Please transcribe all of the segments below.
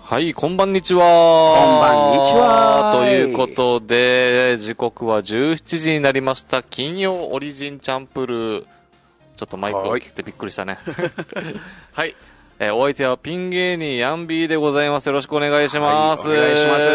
はい、こんばんにちは。 こんばんにちは。 ということで、時刻は17時になりました。金曜オリジンチャンプルー。ちょっとマイクを切ってびっくりしたね。はい。お相手はピン芸人ヤンビーでございます。よろしくお願いします。 はい、お願いします。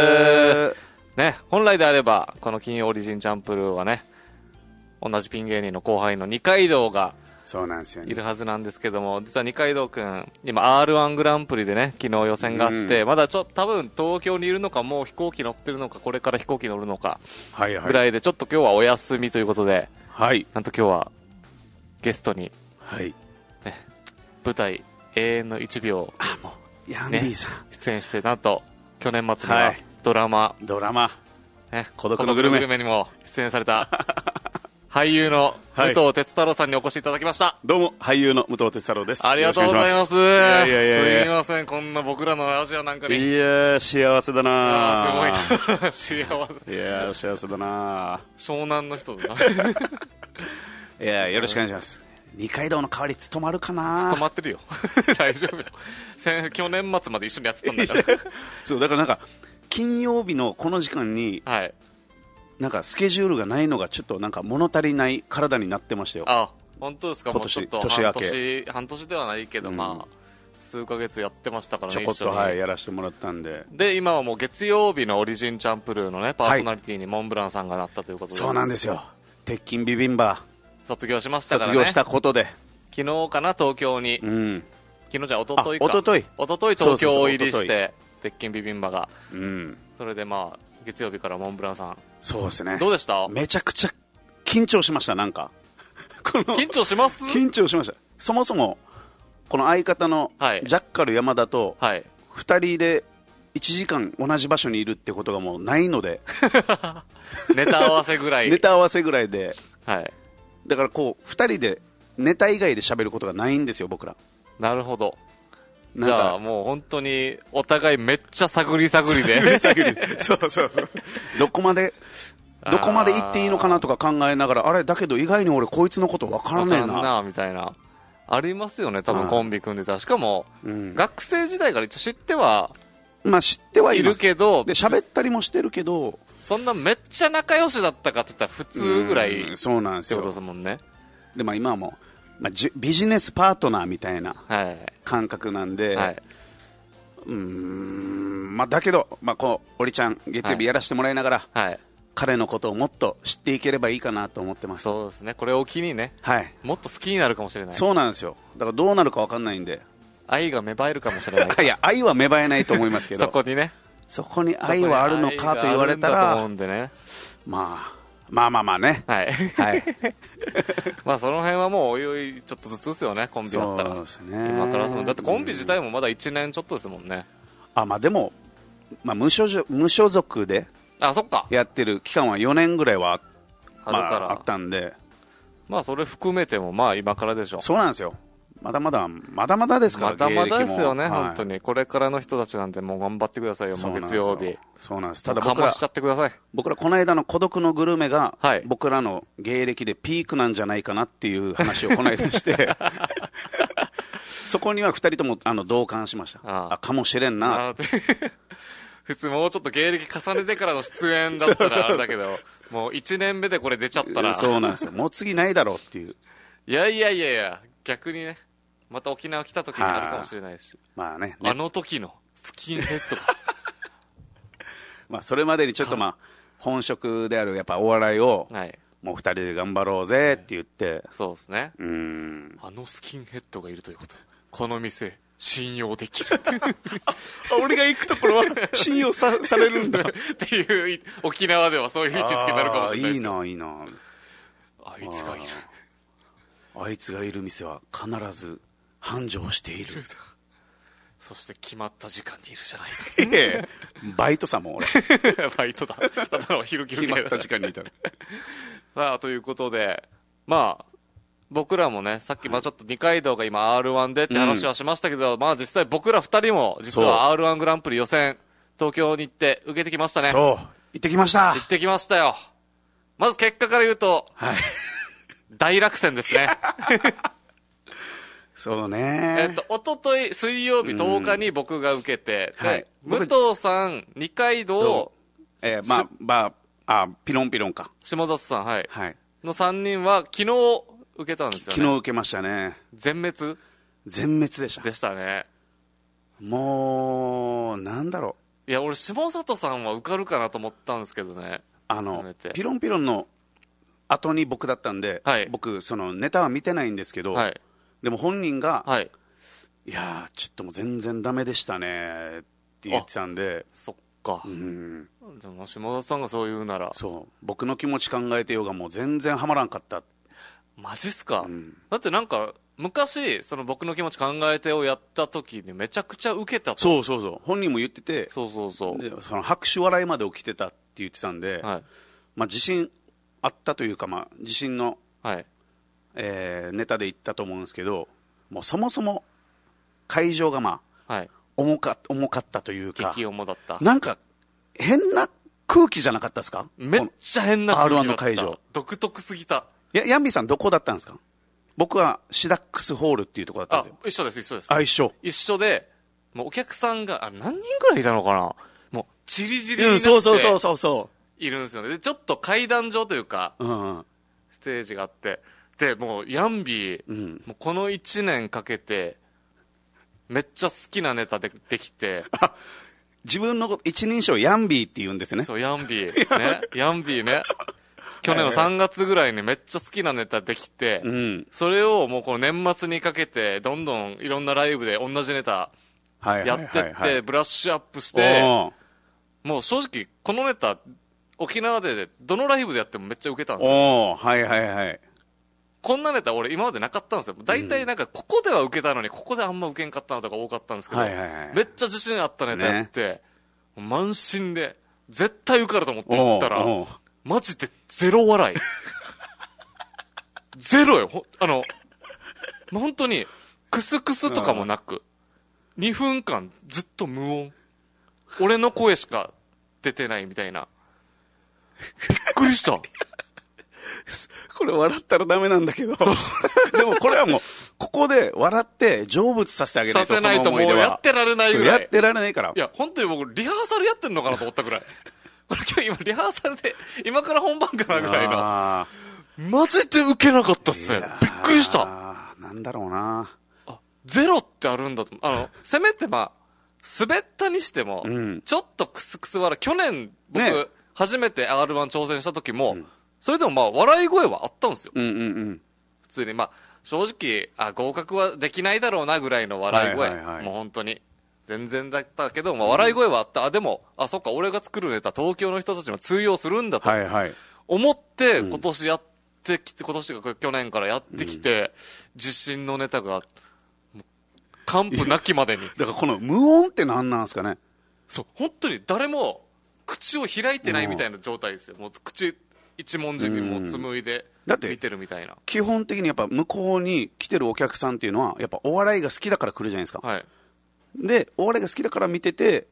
ね、本来であれば、この金曜オリジンチャンプルーはね、同じピン芸人の後輩の二階堂が、 そうなんですよね。 いるはずなんですけども、実は二階堂くん、今 R1 グランプリでね、昨日予選があって、まだ多分東京にいるのか、もう飛行機乗ってるのか、これから飛行機乗るのか、ぐらいで、ちょっと今日はお休みということで、 はい。 なんと今日は、ゲストに、 はい。 ね、舞台、永遠の1秒、 もう、ヤンビーさん。 出演して、なんと、去年末には、ドラマ、 ね、孤独のグルメにも出演された、俳優の武藤哲太郎さんにお越しいただきました。 どうも、俳優の武藤哲太郎です。 ありがとうございます。 いやすみません、こんな僕らのアジアなんかに。 いやー、幸せだなすごいな。幸せ。 いやー、幸せだな湘南の人だな。 いやー、よろしくお願いします。二階堂の代わり務まるかな。 務まってるよ。大丈夫よ。去年末まで一緒にやってたんだから。 そう、だからなんか、金曜日のこの時間に、 はい。 なんかスケジュールがないのがちょっとなんか物足りない体になってましたよ。 あ、本当ですか。 今年、 もうちょっと年明け。 半年ではないけど、まあ、数ヶ月やってましたからね、 ちょこっと、はい、やらせてもらったんで。 で、今はもう月曜日のオリジンチャンプルーのね、パーソナリティにモンブランさんがなったということで。 そうなんですよ。鉄筋ビビンバ。 卒業しましたからね。 卒業したことで。 昨日かな、東京に。 うん。 昨日じゃ一昨日か。一昨日東京入りして、鉄筋ビビンバが。 うん。 それでまあ、月曜日からモンブランさん。 そうですね。 どうでした？ めちゃくちゃ緊張しました、なんか。 緊張します？ 緊張しました。そもそも、この相方のジャッカル山田と、2人で1時間同じ場所にいるってことがもうないので。 ネタ合わせぐらい。 ネタ合わせぐらいで。 はい。 だからこう、2人でネタ以外で喋ることがないんですよ、僕ら。 なるほど。じゃあもう本当にお互いめっちゃ探り探りでそうどこまで行っていいのかなとか考えながら、あれだけど意外に俺こいつのこと分からねえなみたいなありますよね、多分コンビ組んでたら。しかも、学生時代から一応知ってはまあ知ってはいるけど、 で喋ったりもしてるけど、 そんなめっちゃ仲良しだったかって言ったら普通ぐらいそうなんですよってことですもんね。 で、まあ今はもうビジネスパートナーみたいな感覚なんで、まあ、だけど、まあ、こうオリちゃん月曜日やらせてもらいながら、彼のことをもっと知っていければいいかなと思ってます。 そうですね、これを機にね、もっと好きになるかもしれない。 そうなんですよ。だからどうなるか分かんないんで、 愛が芽生えるかもしれない。 いや、愛は芽生えないと思いますけどそこにね、 そこに愛はあるのかと言われたら、まあね。 まあその辺はもうおいおいちょっとずつですよね、コンビだったら。そうですね。今からだってコンビ自体もまだ1年ちょっとですもんね。 まあでも、まあ無所属でやってる期間は4年ぐらいはあったんで、 まあそれ含めてもまあ今からでしょ。 そうなんですよ。まだまだですから。 まだまだですよね、本当に。これからの人たちなんてもう頑張ってくださいよ、もう月曜日。 そうなんです。 ただ僕ら、かましちゃってください。 僕らこの間の孤独のグルメが、僕らの芸歴でピークなんじゃないかなっていう話をこの間してそこには2人とも同感しました。かもしれんな。 普通もうちょっと芸歴重ねてからの出演だったらあれだけど、もう1年目でこれ出ちゃったらそうなんですよ。もう次ないだろうっていう。 いや、逆にね、また沖縄来た時にあるかもしれないし、 まあね、 あの時のスキンヘッドがまあそれまでにちょっと本職であるやっぱお笑いを、もう2人で頑張ろうぜって言って、 そうですね。あのスキンヘッドがいるということ、この店信用できる俺が行くところは信用されるんだっていう、沖縄ではそういう位置づけになるかもしれないですよ。 いいなあいつがいる、 あいつがいる店は必ず繁盛しているそして決まった時間にいるじゃないかバイトさも俺バイトだ、ただの昼休憩決まった時間にいたらということで、まあ僕らもね、さっきちょっと二階堂が今 R1 でって話はしましたけど、まあ実際僕ら2人も実は R1 グランプリ予選東京に行って受けてきましたね。 そう、行ってきましたよ。まず結果から言うと、大落選ですねそうね。 おととい水曜日10日に僕が受けて、 武藤さん、二階堂、 ピロンピロンか。 下里さん、はい。 はい。 の3人は昨日受けたんですよね。 昨日受けましたね。 全滅でした。 でしたね。 もう、なんだろう。いや、俺、下里さんは受かるかなと思ったんですけどね。 ピロンピロンの後に僕だったんで、 はい、 僕、そのネタは見てないんですけど、はい、でも本人が、 はい、 いやー、ちょっともう全然ダメでしたねって言ってたんで、 そっか。でも、下里さんがそう言うなら。 そう、僕の気持ち考えてようがもう全然ハマらんかった。 マジっすか、だってなんか、昔、その僕の気持ち考えてをやった時にめちゃくちゃ受けたと。 そう。本人も言ってて、でその拍手笑いまで起きてたって言ってたんで、はい、まあ自信あったというか、まあ自信の、はい、ネタで言ったと思うんですけど、もうそもそも会場がまあ、はい、重かったというか、 激重だった。 なんか変な空気じゃなかったですか？ めっちゃ変な空気だった。 R1 の会場。 独特すぎた。 ヤンビーさんどこだったんですか？僕はシダックスホールっていうところだったんですよ。 一緒です。一緒で、もうお客さんが、何人くらいいたのかな、もう、チリチリになって、 そう。 いるんですよね。で、ちょっと階段状というか、ステージがあって、で、もう、ヤンビー、もうこの1年かけて、めっちゃ好きなネタできて、 自分の一人称ヤンビーって言うんですね。 そう、ヤンビー。ね。ヤンビーね。去年の3月ぐらいにめっちゃ好きなネタできて、それをもうこの年末にかけてどんどんいろんなライブで同じネタやってってブラッシュアップして、もう正直このネタ沖縄でどのライブでやってもめっちゃウケたんですよ。こんなネタ俺今までなかったんですよ。大体なんかここではウケたのにここであんまウケんかったのとか多かったんですけど、めっちゃ自信あったネタやって、満身で絶対受かると思って行ったら、マジでゼロ笑い。ゼロよ。本当に、クスクスとかもなく、2分間ずっと無音。俺の声しか出てないみたいな。びっくりした。 これ笑ったらダメなんだけど。でもこれはもう、ここで笑って成仏させてあげないと。 させないともうやってられないぐらい。 やってられないから。 いや、本当に僕、リハーサルやってんのかなと思ったぐらい。これ今日リハーサルで、今から本番かなぐらいの。マジで受けなかったっすね。びっくりした。 なんだろうな。 ゼロってあるんだと。せめてまあ、滑ったにしても、ちょっとクスクス笑い。去年、僕、初めて R1 挑戦した時も、それでもまあ、笑い声はあったんですよ。普通に、まあ、正直、合格はできないだろうなぐらいの笑い声。もう本当に。全然だったけど、まあ、笑い声はあった。でも、そっか、俺が作るネタ、東京の人たちも通用するんだと。思って、今年やってきて、今年か去年からやってきて、自信のネタが、完膚なきまでに。 だからこの無音って何なんですかね。 そう、本当に誰も、口を開いてないみたいな状態ですよ。もう口、一文字にもう紡いで、見てるみたいな。 基本的にやっぱ向こうに来てるお客さんっていうのは、やっぱお笑いが好きだから来るじゃないですか。で、お笑いが好きだから見てて、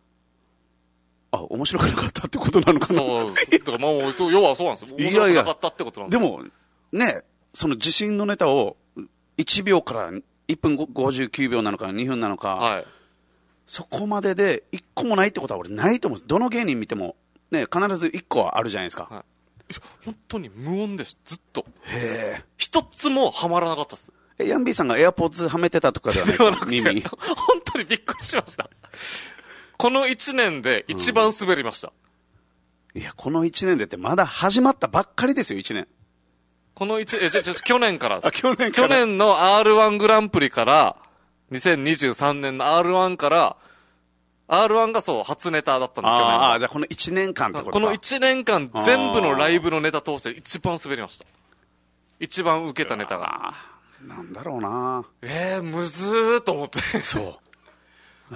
面白くなかったってことなのかな。 そう。だからもう、要はそうなんですよ。面白くなかったってことなんですよ。でも、ね、その自信のネタを1秒から1分59秒なのか2分なのか、そこまでで1個もないってことは俺ないと思うんです。どの芸人見ても、ね、必ず1個はあるじゃないですか。 本当に無音です。ずっと。 へえ。 一つもハマらなかったです。 ヤンビーさんがエアポーツはめてたとかではないですか？ 耳。本当にびっくりしました。この1年で一番滑りました。 いや、この1年でってまだ始まったばっかりですよ、1年。 この去年から。 去年の R1 グランプリから、2023年の R1 から、R1 がそう、初ネタだったんだ、去年。 じゃあこの1年間ってことか。 この1年間全部のライブのネタ通して一番滑りました。一番受けたネタが。 なんだろうな。 むずーと思って。 そう。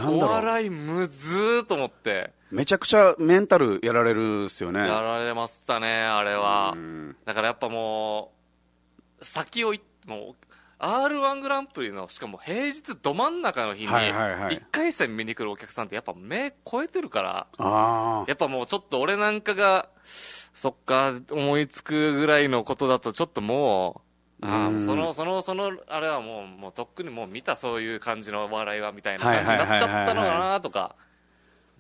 お笑いむずーと思って。 めちゃくちゃメンタルやられるっすよね。 やられましたね、あれは。だからやっぱもう、先をもう、R1 グランプリの、しかも平日ど真ん中の日に、1回戦見に来るお客さんってやっぱ目超えてるから、やっぱもうちょっと俺なんかが、そっか、思いつくぐらいのことだとちょっともう、その、あれはもうとっくにもう見たそういう感じの笑いはみたいな感じになっちゃったのかなとか、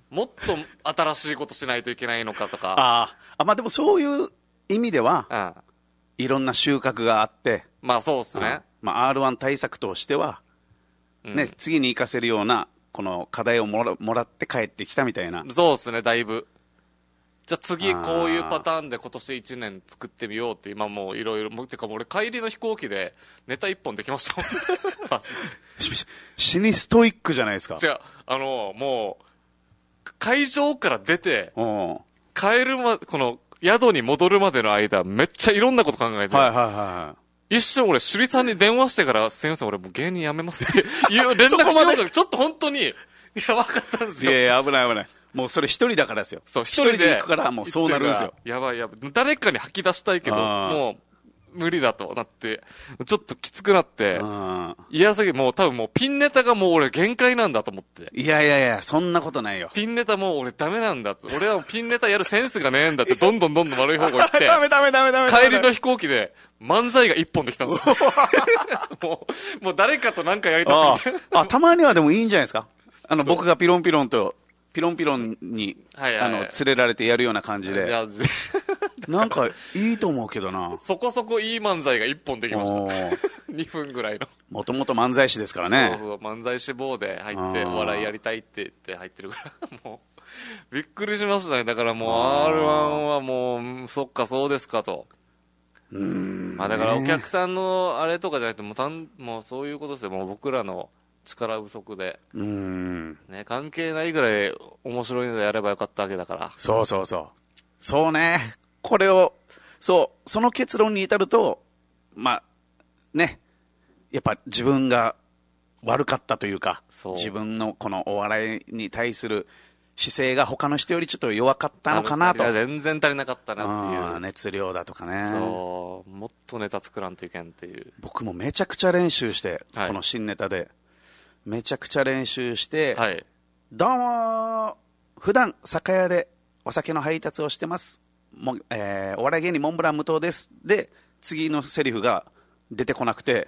もっと新しいことしないといけないのかとか。 まあでもそういう意味では、 うん、 いろんな収穫があって、 まあそうですね。 まあ R1 対策としては、ね、次に活かせるような、この課題をもらって帰ってきたみたいな。 そうですね、だいぶ。じゃあ次こういうパターンで今年1年作ってみようって今もういろいろ、てか俺帰りの飛行機でネタ1本できましたもん。マジで。 死にストイックじゃないですか。 じゃあ、もう、会場から出て、帰るこの宿に戻るまでの間、めっちゃいろんなこと考えて、一瞬俺、首里さんに電話してから、すいません、俺もう芸人辞めますっていう連絡しようか、ちょっと本当に、やばかったんですよ。 いや危ない危ない。もうそれ一人だからですよ。 そう、 一人で行くからもうそうなるんですよ。 やばい。誰かに吐き出したいけど、もう、無理だとなって、ちょっときつくなって、嫌すぎ、もう多分もうピンネタがもう俺限界なんだと思って。 いや、そんなことないよ。 ピンネタもう俺ダメなんだって。俺はピンネタやるセンスがねえんだって、どんどん悪い方向行って。 ダメ。 帰りの飛行機で漫才が一本できたんですよ。もう誰かとなんかやりたくて。 たまにはでもいいんじゃないですか。僕がピロンピロンに、連れられてやるような感じで。なんか、いいと思うけどな。 そこそこいい漫才が一本できました。2分ぐらいの。 もともと漫才師ですからね。 そう、漫才志望で入って、お笑いやりたいって言って入ってるから、もう、びっくりしましたね。だからもう、R1 はもう、そっか、そうですかと。まあだからお客さんのあれとかじゃなくて、もうそういうことですよ。もう僕らの力不足で。ね、関係ないぐらい面白いのでやればよかったわけだから。 そう。そうね。これを、その結論に至ると、まあ、ね。やっぱ自分が悪かったというか、自分のこのお笑いに対する姿勢が他の人よりちょっと弱かったのかなと。 いや、全然足りなかったなっていう。 熱量だとかね。 そう。もっとネタ作らんといけんっていう。 僕もめちゃくちゃ練習して、この新ネタで。めちゃくちゃ練習して、どうも普段酒屋でお酒の配達をしてます。お笑い芸人モンブラン無糖です。で、次のセリフが出てこなくて、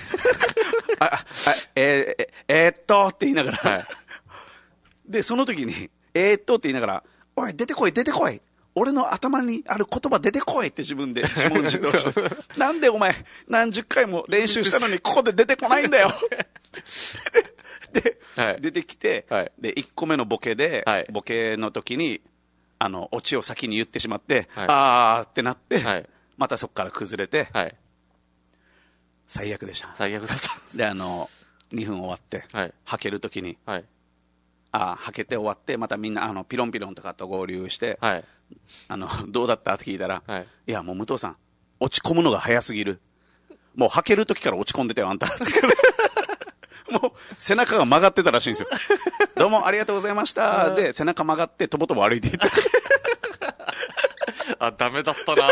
って言いながら、で、その時に、って言いながら、おい、出てこい。俺の頭にある言葉出てこいって自分で自問自答して、なんでお前何十回も練習したのにここで出てこないんだよで、出てきて、で、1個目のボケで、ボケの時に、オチを先に言ってしまって、ってなって、またそこから崩れて、最悪でした。 最悪だった。 で、2分終わって、はける時に、はけて終わって、またみんな、ピロンピロンとかと合流して、どうだったって聞いたら、いや、もう武藤さん、落ち込むのが早すぎる。もうはける時から落ち込んでたよ、あんた。もう背中が曲がってたらしいんですよ。どうもありがとうございました。で、背中曲がってとぼとぼ歩いていった。 ダメだった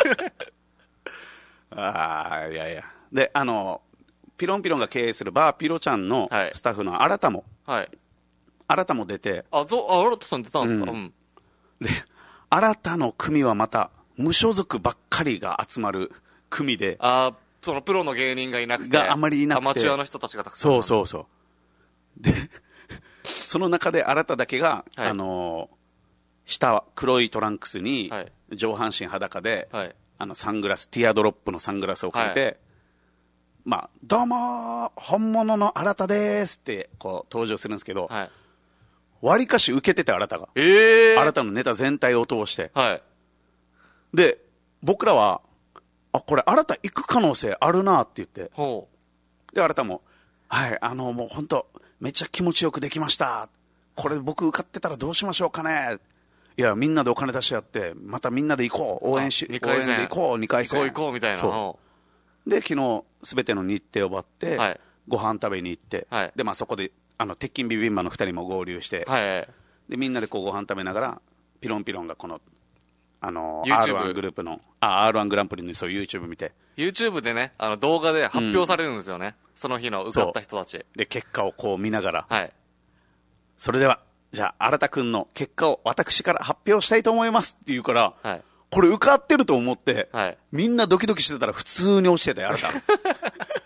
な。 いや。で、ピロンピロンが経営するバーピロちゃんのスタッフの新田も出て。 新田さん出たんですか？ で、新田の組はまた、無所属ばっかりが集まる組で。 そのプロの芸人がいなくて、 あまりいなくて、 アマチュアの人たちがたくさん。 そう。で、その中で新田だけが、下は黒いトランクスに、上半身裸で、サングラス、ティアドロップのサングラスをかけて、どうも本物の新田ですってこう登場するんですけど、わりかし受けてて新田が、新田のネタ全体を通して、で僕らはこれ新田行く可能性あるなって言って、で新田ももう本当めっちゃ気持ちよくできました、これ僕受かってたらどうしましょうかね、いやみんなでお金出し合ってまたみんなで行こう、応援で行こう、2回戦行こうみたいな。 で昨日すべての日程を終わって、ご飯食べに行って、でそこで鉄筋ビビンバの2人も合流して、でみんなでこうご飯食べながらピロンピロンがこのR1 グループのR1 グランプリのYouTube 見て、 YouTube でね動画で発表されるんですよね、その日の受かった人たちで結果をこう見ながら、それではじゃあ新田君の結果を私から発表したいと思いますって言うから、これ受かってると思って、みんなドキドキしてたら普通に落ちてたよ新田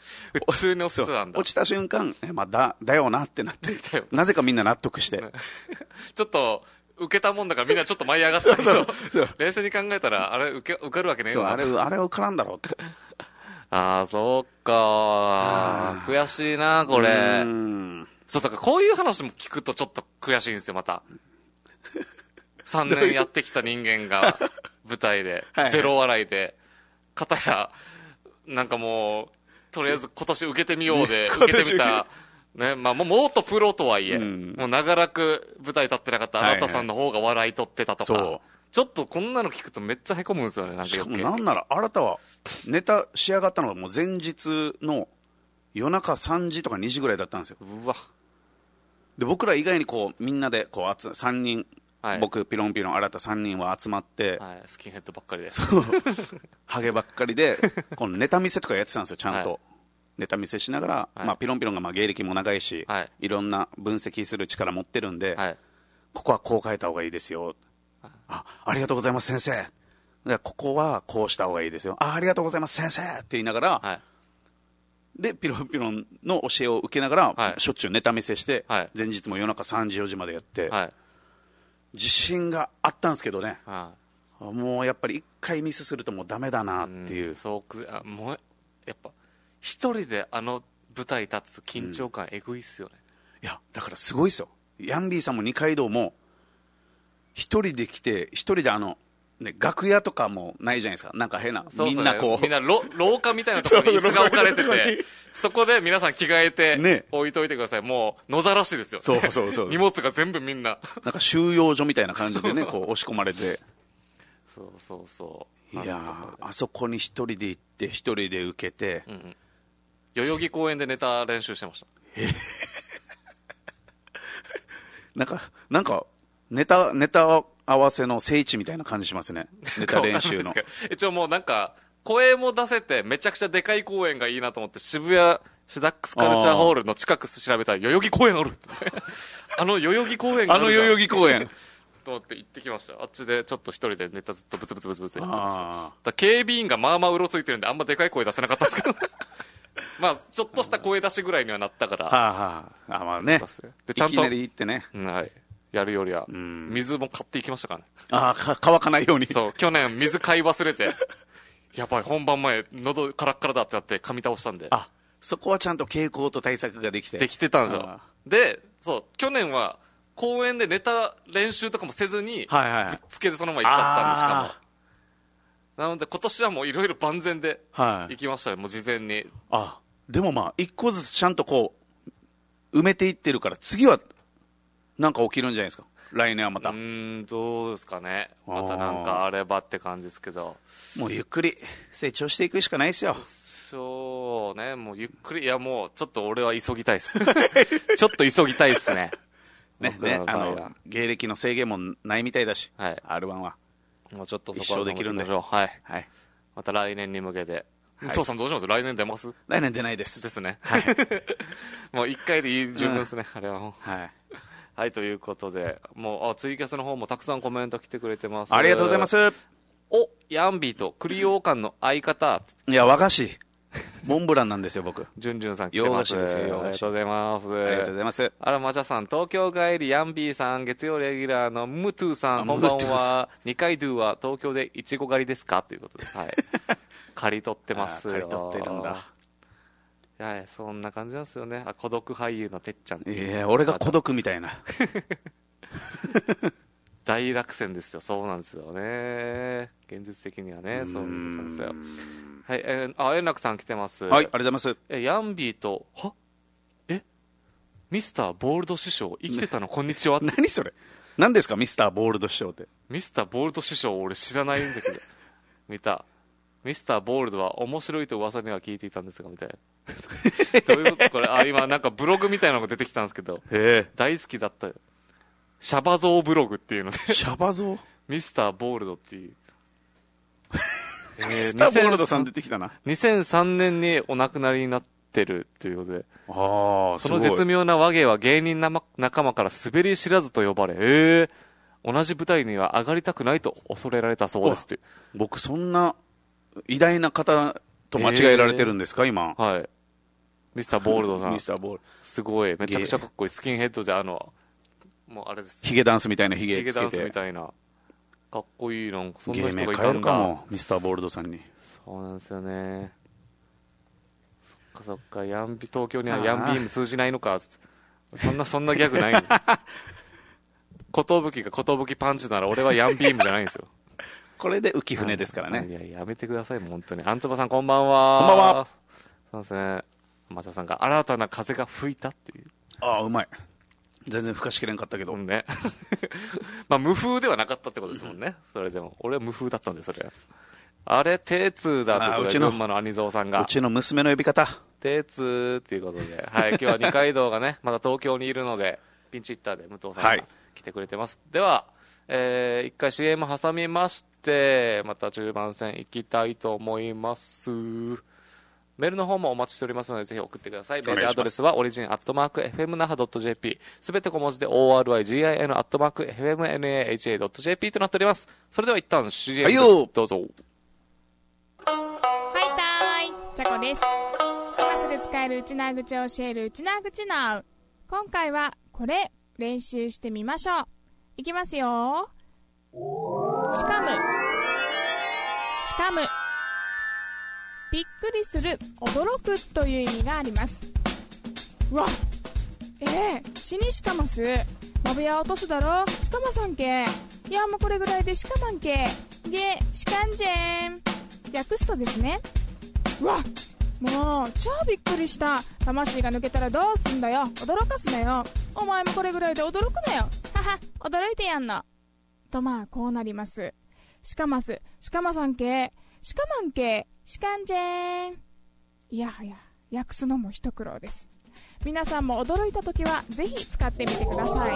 普通に落ちてたんだ。 落ちた瞬間、まあ、だよなってなって、なぜかみんな納得して。 ちょっと、受けたもんだからみんなちょっと舞い上がってたけど、冷静に考えたら、あれ受かるわけねえよな。 あれは受からんだろうって。 ああ、そうか。悔しいな、これ。そう、だからこういう話も聞くとちょっと悔しいんですよ、また。3年やってきた人間が舞台で、ゼロ笑いで、片や、なんかもう、とりあえず今年受けてみようで、受けてみた、ね、まあもっとプロとはいえ、もう長らく舞台立ってなかったあなたさんの方が笑い取ってたとか、ちょっとこんなの聞くとめっちゃへこむんですよね、なんかしかもなんなら、あなたは、ネタ仕上がったのがもう前日の夜中3時とか2時ぐらいだったんですよ。 うわ。で、 僕ら以外にこう、みんなでこう3人、僕、ピロンピロン、新た3人は集まって、 スキンヘッドばっかりで。 そう。ハゲばっかりで、このネタ見せとかやってたんですよ、ちゃんと。ネタ見せしながら、まあ、ピロンピロンがまあ芸歴も長いし、いろんな分析する力持ってるんで、ここはこう変えた方がいいですよ。ありがとうございます、先生。ここはこうした方がいいですよ。ありがとうございます、先生って言いながら、で、ピロンピロンの教えを受けながら、しょっちゅうネタ見せして、前日も夜中3時、4時までやって、自信があったんですけどね、もうやっぱり一回ミスするともうダメだなっていう。 もう、やっぱ、一人であの舞台立つ緊張感、えぐいっすよね。 いや、だからすごいですよ。ヤンビーさんも二階堂も、一人で来て、一人でね、楽屋とかもないじゃないですか。なんか変な、みんなこう。 みんな廊下みたいなところに椅子が置かれてて、そこで皆さん着替えて置いといてください。もう野ざらしですよ。 そう荷物が全部みんな。 なんか収容所みたいな感じでね、こう押し込まれて。 そう。 いやあそこに一人で行って、一人で受けて。 代々木公園でネタ練習してました。 なんか、ネタ合わせの聖地みたいな感じしますね。ネタ練習の。 一応もうなんか、声も出せて、めちゃくちゃでかい公園がいいなと思って、渋谷シダックスカルチャーホールの近く調べたら、代々木公園ある代々木公園があるじゃん。 代々木公園。 と思って行ってきました。あっちでちょっと一人でネタずっとブツブツやってました。警備員がまあまあうろついてるんで、あんまでかい声出せなかったんですけど。まあ、ちょっとした声出しぐらいにはなったから。 まあね。 で、ちゃんと。 いきなり行ってね。 やるよりは、水も買っていきましたからね。 乾かないように。 そう、去年水買い忘れて、やばい、本番前、喉カラッカラだってなって噛み倒したんで。 そこはちゃんと傾向と対策ができて。 できてたんですよ。で、そう、去年は、公園でネタ練習とかもせずに、ぶっつけでそのまま行っちゃったんで、しかも。なので、今年はもういろいろ万全で行きましたね、もう事前に。 でもまあ、一個ずつちゃんとこう、埋めていってるから、次は、なんか起きるんじゃないですか。来年はまた。 どうですかね。またなんかあればって感じですけど。 もうゆっくり成長していくしかないですよ。 そうね、もうゆっくり、いやもうちょっと俺は急ぎたいです。ちょっと急ぎたいですね。 芸歴の制限もないみたいだし、R1 は。 もうちょっとそこは一生できるんで。 また来年に向けて。父さんどうします？来年出ます？ 来年出ないです。 ですね。もう一回でいい十分ですね、あれはもう。はい、ということで、もう、ツイキャスの方もたくさんコメント来てくれてます。 ありがとうございます。 ヤンビーと栗羊羹の相方。 いや、和菓子。モンブランなんですよ、僕。 ジュンジュンさん来てます。 洋菓子ですよ、洋菓子。 ありがとうございます。 ありがとうございます。 マチャさん、東京帰りヤンビーさん、月曜レギュラーのムトゥさん、こんばんは。二階堂は東京でイチゴ狩りですかということで。刈り取ってますよ。 刈り取ってるんだ。 いや、そんな感じなんですよね。孤独俳優のてっちゃんっていう。 いや、俺が孤独みたいな。 大落選ですよ。そうなんですよね。現実的にはね、そうなんですよ。はい、円楽さん来てます。 はい、ありがとうございます。 ヤンビーと、ミスターボールド師匠、生きてたのこんにちは。 何それ？何ですか、ミスターボールド師匠って。 ミスターボールド師匠、俺知らないんだけど。見た。ミスターボールドは面白いと噂には聞いていたんですが、みたいな。どういうことこれ、今なんかブログみたいなのが出てきたんですけど、大好きだったよ。シャバゾーブログっていうので。 シャバゾーミスターボールドっていう。 ミスターボールドさん出てきたな。 2003年にお亡くなりになってるということで。その絶妙な話芸は芸人仲間から滑り知らずと呼ばれ、同じ舞台には上がりたくないと恐れられたそうですって。 僕そんな偉大な方と間違えられてるんですか、今。 はい。 ミスターボールドさん。 ミスターボール。 すごい。めちゃくちゃかっこいい。スキンヘッドでもうあれです、 ヒゲダンスみたいなヒゲつけて。 ヒゲダンスみたいな。かっこいい。なんかそんな人がいたんだ。 芸名変えるかも、ミスターボールドさんに。 そうなんですよね。そっかそっか。東京にはヤンビーム通じないのか。そんなギャグないの。ことぶきがことぶきパンチなら俺はヤンビームじゃないんですよ。 これで浮舟ですからね。 いや、やめてください、もう本当に。あんつばさんこんばんは。 こんばんは。 そうですね。マチャさんが新たな風が吹いたっていう。 ああ、うまい。全然吹かしきれんかったけど。 ね。まあ、無風ではなかったってことですもんね。それでも。俺は無風だったんで、それ。あれ、テーツーだってことで、群馬の兄蔵さんが。 うちの娘の呼び方。 テーツーっていうことで。はい、今日は二階堂がね、まだ東京にいるので、ピンチヒッターで武藤さんが来てくれてます。では、一回 CM 挟みまして、また中盤戦行きたいと思います。メールの方もお待ちしておりますので、ぜひ送ってください。メールアドレスは origin@fmnaha.jp、すべて小文字で origin@fmnaha.jp となっております。それでは一旦 CM です。どうぞ。 はいたーい、チャコです。今すぐ使える内縄口を教える内縄口ナウ。今回はこれ練習してみましょう。いきますよ。しかむ、しかむ。びっくりする、驚くという意味があります。うわ、死にしかます。まぶや落とすだろ、しかまさんけ。いやもうこれぐらいでしかまんけ。げ、しかんじぇん。略すとですね、うわ、もう超びっくりした。魂が抜けたらどうすんだよ。驚かすなよ。お前もこれぐらいで驚くなよ。はは、驚いてやんの。とまあこうなります。しかます、しかまさんけ、しかまんけ、しかんじぇん。いやはや、訳すのも一苦労です。皆さんも驚いたときはぜひ使ってみてください。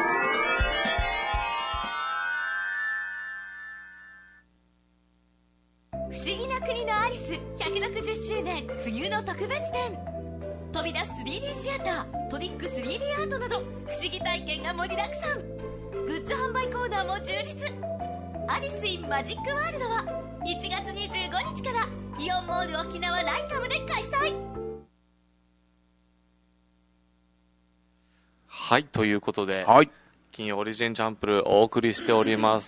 不思議な国のアリス160周年冬の特別展。飛び出す 3D シアター、トリック 3D アートなど不思議体験が盛りだくさん。グッズ販売コーナーも充実。アリス・イン・マジック・ワールドは1月25日からイオンモール沖縄ライカムで開催。 はい、ということで、 はい、 金曜オリジンチャンプルお送りしております。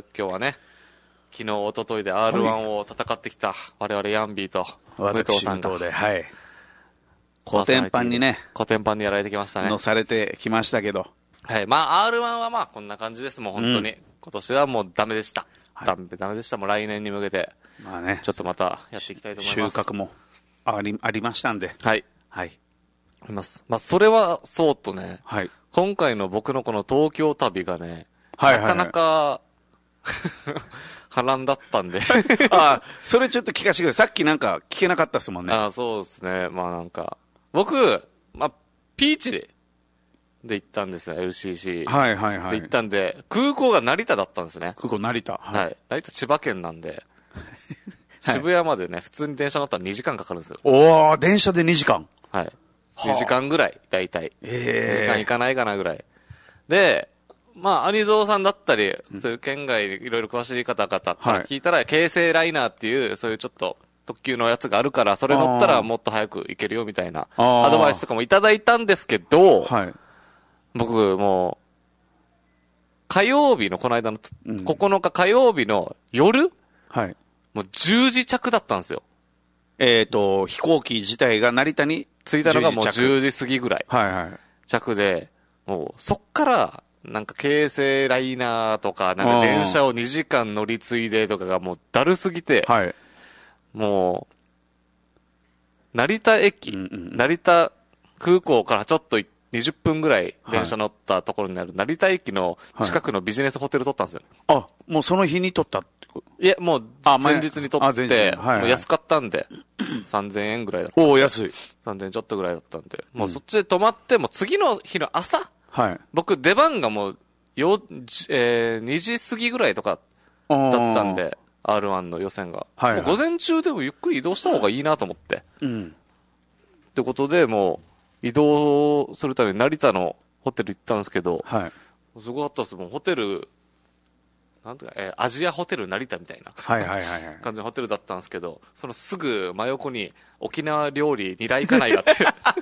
今日はね、昨日一昨日で R1 を戦ってきた我々ヤンビーと武藤さんが、 はい、コテンパンにね、 コテンパンにやられてきましたね。 乗されてきましたけど、 はい、まあ R1 はまあこんな感じです。もう本当に、今年はもうダメでした。 はい、 ダメでした。もう来年に向けて、まあね、ちょっとまたやっていきたいと思います。 収穫もありましたんで、 はい、 はい、 あります。まあそれはそうとね、 はい、 今回の僕のこの東京旅がね、 はいはいはい、 なかなか波乱だったんであ、それちょっと聞かせてください。さっきなんか聞けなかったですもんね。 あ、そうですね。まあなんか、僕、まあ、ピーチで行ったんですよ、LCC。 はいはいはい。 で行ったんで、空港が成田だったんですね。 空港成田。 はい。成田千葉県なんで、渋谷までね、普通に電車乗ったら2時間かかるんですよ。 おー、電車で2時間。 はい。2時間ぐらい、だいたい。2時間行かないかなぐらい。で、まあ、兄蔵さんだったり、そういう県外でいろいろ詳しい方々から聞いたら、京成ライナーっていう、そういうちょっと特急のやつがあるから、それ乗ったらもっと早く行けるよみたいなアドバイスとかもいただいたんですけど、はい、僕もう、火曜日の、この間の9日火曜日の夜、はい、もう10時着だったんですよ。 飛行機自体が成田に着いたのがもう10時過ぎぐらい。 はいはい。 着で、もうそっから、なんか京成ライナーとか、なんか電車を2時間乗り継いでとかがもうだるすぎて、はい、もう、成田駅、成田空港からちょっと20分ぐらい電車乗ったところにある成田駅の近くのビジネスホテル取ったんですよ。 はい、あ、もうその日に取ったってこと？ いや、もう前日に取って、もう安かったんで、3000円ぐらいだった。 おー、安い。 3000円ちょっとぐらいだったんで、もうそっちで泊まって、もう次の日の朝、 はい、 僕出番がもう2時過ぎぐらいとかだったんで、R1 の予選が、はいはい、もう午前中でもゆっくり移動した方がいいなと思って、うん、ってことでもう移動するために成田のホテル行ったんですけど、はい、すごかったです。もうホテルなんとか、アジアホテル成田みたいな感じのホテルだったんですけど、そのすぐ真横に沖縄料理2台行かないがあって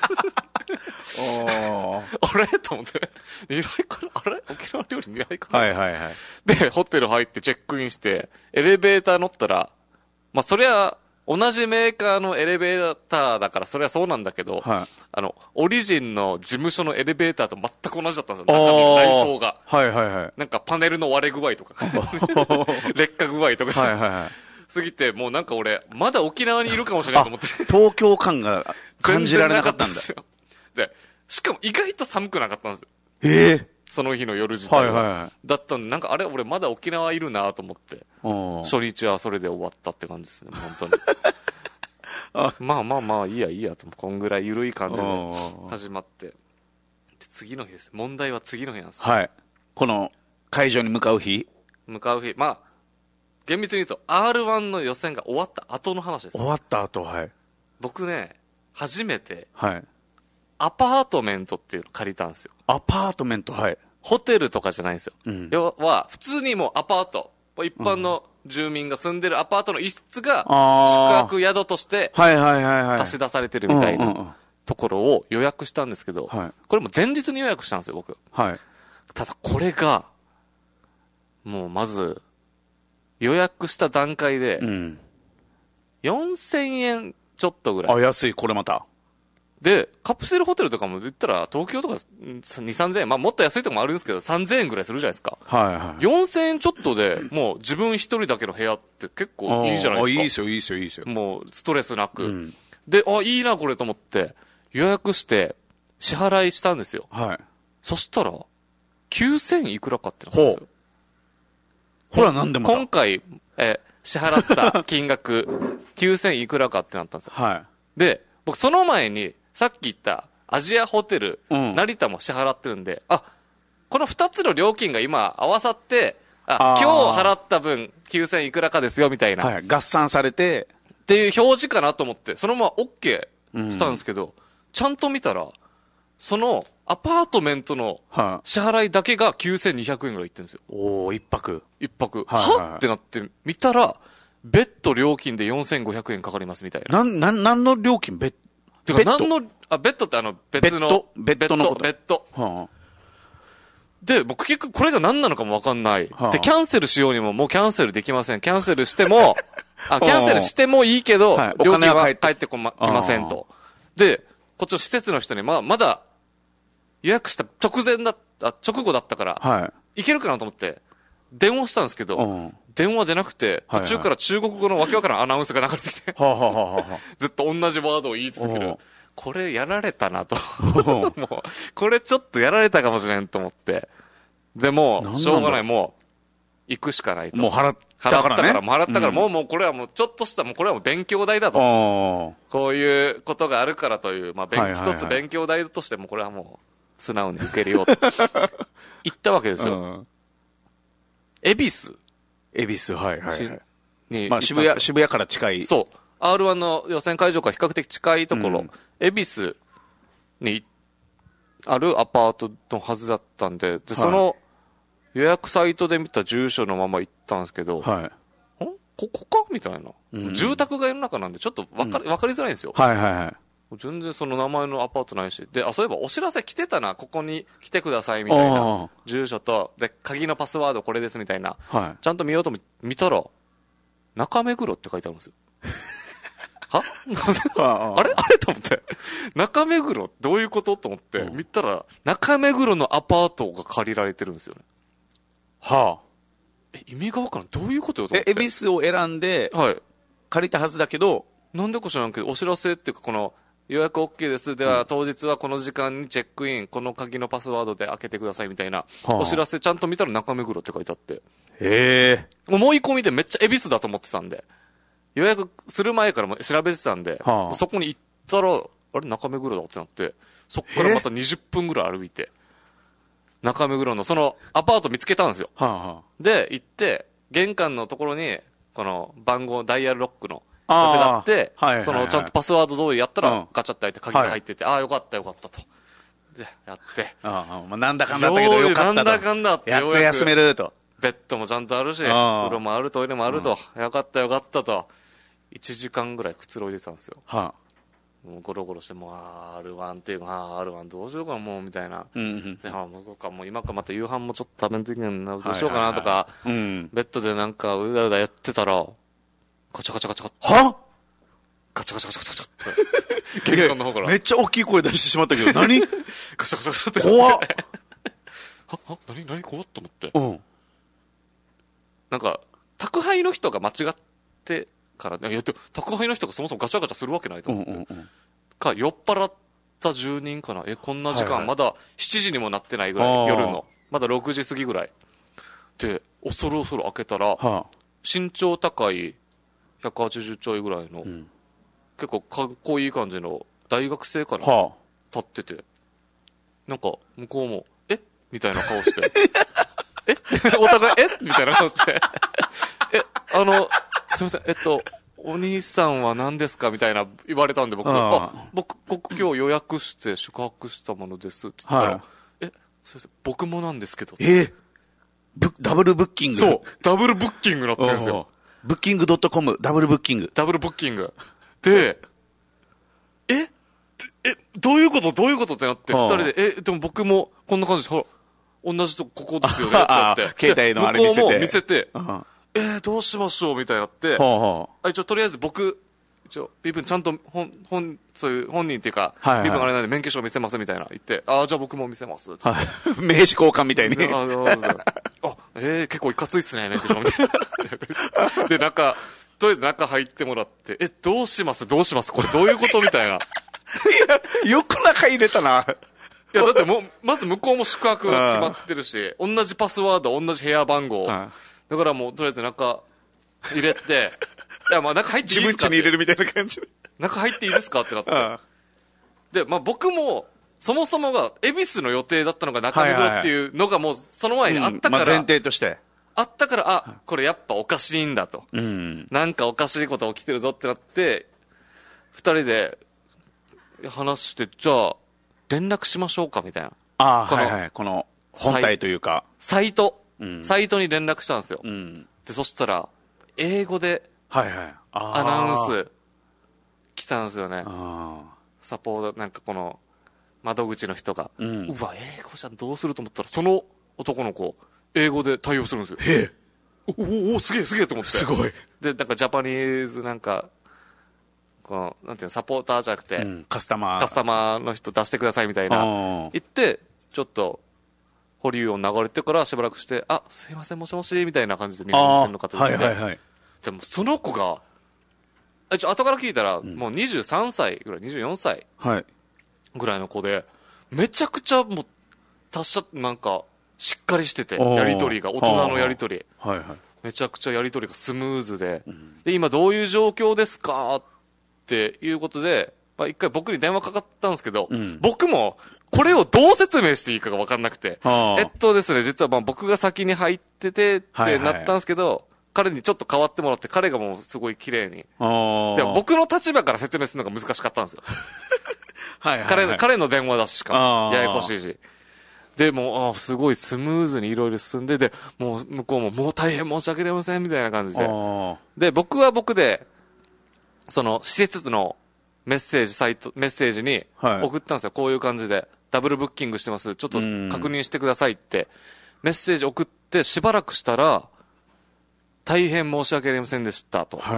あれと思って2台かあれ沖縄料理2台かな、でホテル入ってチェックインしてエレベーター乗ったら、まあそりゃ同じメーカーのエレベーターだからそれはそうなんだけど、オリジンの事務所のエレベーターと全く同じだったんですよ、内装が。なんかパネルの割れ具合とか、劣化具合とか、すぎて、もうなんか俺、まだ沖縄にいるかもしれないと思って。 東京感が感じられなかったんだ。 で、しかも意外と寒くなかったんですよ。その日の夜自体は。だったんで、なんかあれ、俺まだ沖縄いるなと思って、初日はそれで終わったって感じですね、本当に。まあ、いいやと、こんぐらい緩い感じで始まって。で次の日です。問題は次の日なんですよ。 この会場に向かう日。 まあ、厳密に言うと R1 の予選が終わった後の話です。 終わった後、 僕ね、初めて、アパートメントっていうの借りたんですよ。 アパートメント、 ホテルとかじゃないんですよ。要は、普通にもうアパート、一般の住民が住んでるアパートの一室が、宿泊宿として、貸し出されてるみたいなところを予約したんですけど、これも前日に予約したんですよ、僕。ただこれが、もうまず、予約した段階で、4000円ちょっとぐらい。 安い、これまた。 で、カプセルホテルとかも言ったら、東京とか2、3000円、まあもっと安いとこもあるんですけど、3000円ぐらいするじゃないですか。4000円ちょっとで、もう自分一人だけの部屋って結構いいじゃないですか。 いいですよ。 もうストレスなく。で、いいなこれと思って、予約して、支払いしたんですよ。そしたら、9000いくらかってなったんですよ。 これは何でも今回、支払った金額、9000いくらかってなったんですよ。で、僕その前に、さっき言ったアジアホテル、成田も支払ってるんで、この2つの料金が今合わさって、今日払った分9000いくらかですよみたいな。 合算されて。 っていう表示かなと思って、そのまま OK したんですけど、ちゃんと見たら、そのアパートメントの支払いだけが9200円ぐらいいってるんですよ。 一泊。 はってなって見たら、ベッド料金で4500円かかりますみたいな。 何の料金ベッドベッドって別の。 ベッドのこと。 ベッド。で、僕結局これが何なのかもわかんない。で、キャンセルしようにももうキャンセルできません。キャンセルしても、キャンセルしてもいいけど、料金は返ってきませんと。で、こっちの施設の人にまだ予約した直後だったから、いけるかなと思って、電話したんですけど、電話じゃなくて、途中から中国語のわけわからんアナウンスが流れてきて、ずっと同じワードを言い続ける。これやられたなと。もう、これちょっとやられたかもしれんと思って。でも、しょうがない、もう、行くしかないと。 もう払ったから、 もうこれはもうちょっとした、もうこれはもう勉強代だと。こういうことがあるからという、一つ勉強代としてもこれはもう、素直に受けるよと。言ったわけですよ。恵比寿。 渋谷から近い。 そう。R1 の予選会場から比較的近いところ、恵比寿にあるアパートのはずだったんで、その予約サイトで見た住所のまま行ったんですけど、ここかみたいな、住宅街の中なんでちょっとわかりづらいんですよ。全然その名前のアパートないし。で、そういえばお知らせ来てたな、ここに来てくださいみたいな。住所と、で、鍵のパスワードこれですみたいな。ちゃんと見ようと見たら、中目黒って書いてあるんですよ。あれと思って。中目黒どういうことと思って、見たら、中目黒のアパートが借りられてるんですよね。意味がわからん。どういうことよと思って。 恵比寿を選んで、借りたはずだけど、 なんでか知らんけど、お知らせっていうか、この、予約 OK です。では、当日はこの時間にチェックイン、この鍵のパスワードで開けてくださいみたいな、お知らせちゃんと見たら中目黒って書いてあって。思い込みでめっちゃ恵比寿だと思ってたんで、予約する前からも調べてたんで、そこに行ったら、あれ中目黒だってなって、そっからまた20分ぐらい歩いて、中目黒のそのアパート見つけたんですよ。で、行って、玄関のところに、この番号、ダイヤルロックの、やつがあって、その、ちゃんとパスワード通りやったら、ガチャって開いて鍵が入ってて、よかったと。で、やって。 なんだかんだだったけどよかったと。 なんだかんだって。 やっと休めると。 ベッドもちゃんとあるし、風呂もある、トイレもあると、よかったよかったと、1時間ぐらいくつろいでたんですよ。もうゴロゴロして、もうR1 っていうか、R1 どうしようかな、もうみたいな。で、もう今からまた夕飯もちょっと食べんといけないな、どうしようかなとか、ベッドでなんかうだうだやってたら、ガチャガチャガチャガチャ。ガチャガチャガチャガチャって玄関の方からめっちゃ大きい声出してしまったけど何ガチャガチャガチャって怖っ何怖っと思って、なんか宅配の人が間違ってからね、いや宅配の人がそもそもガチャガチャするわけないと思って、か酔っ払った住人かな、こんな時間、まだ7時にもなってないぐらい、夜のまだ6時過ぎぐらいで恐る恐る開けたら、身長高い180ちょいぐらいの、結構かっこいい感じの大学生かな、立ってて、なんか向こうもみたいな顔してお互いみたいな顔してすいませんお兄さんは何ですかみたいな言われたんで、僕今日予約して宿泊したものですって言ったら、すいません僕もなんですけど、 ダブルブッキング。 そうダブルブッキングなってるんですよ。 ブッキング .com ダブルブッキングで、どういうことってなって、二人で、でも僕もこんな感じで、ほら、同じとここですよねってなって、 携帯のあれ見せて。 向こうも見せて、どうしましょうみたいになって、一応とりあえず僕、ビブンちゃんとそういう本人っていうか、ビブンあれなんで免許証見せますみたいな言って、じゃあ僕も見せますって。 名刺交換みたいに。 結構いかついっすね、免許証みたいな。で、とりあえず中入ってもらって、どうしますこれどういうことみたいな。 いや、よく中入れたな。 いや、だってまず向こうも宿泊決まってるし、同じパスワード、同じ部屋番号。だからもう、とりあえず中入れて、いや、まあ中入っていいですかって。 自分家に入れるみたいな感じで。 中入っていいですかってなって。で、まあ僕も、そもそもが、恵比寿の予定だったのが中目黒っていうのがもう、その前にあったから。 前提として。 あったから、これやっぱおかしいんだと。なんかおかしいこと起きてるぞってなって、二人で話して、じゃあ、連絡しましょうかみたいな。 この本体というか。 サイトに連絡したんですよ。で、そしたら、英語で、アナウンス、来たんですよね。サポート、なんかこの、窓口の人が、うわ、英語じゃん、どうすると思ったら、その男の子、英語で対応するんですよ。すげえと思って。 すごい。 で、なんかジャパニーズなんか、この、なんていうの、サポーターじゃなくて、 カスタマーの人出してくださいみたいな、言って、ちょっと、保留音流れてからしばらくして、すいません、もしもし、みたいな感じで見ての方で、でもその子が、後から聞いたら、もう23歳ぐらい、24歳ぐらいの子で、めちゃくちゃもう、なんか、しっかりしてて、やりとりが、大人のやりとり。めちゃくちゃやりとりがスムーズで、で、今どういう状況ですかっていうことで、一回僕に電話かかったんですけど、僕も、これをどう説明していいかが分かんなくて、ですね、実は僕が先に入っててってなったんですけど、彼にちょっと変わってもらって、彼がもうすごい綺麗に。でも僕の立場から説明するのが難しかったんですよ。彼の電話だしかも、ややこしいし。で、もう、すごいスムーズにいろいろ進んで、で、もう向こうも、もう大変申し訳ありません、みたいな感じで。で、僕は僕で、その、施設のメッセージに送ったんですよ。こういう感じで、ダブルブッキングしてます。ちょっと確認してくださいって、メッセージ送ってしばらくしたら、大変申し訳ありませんでしたと。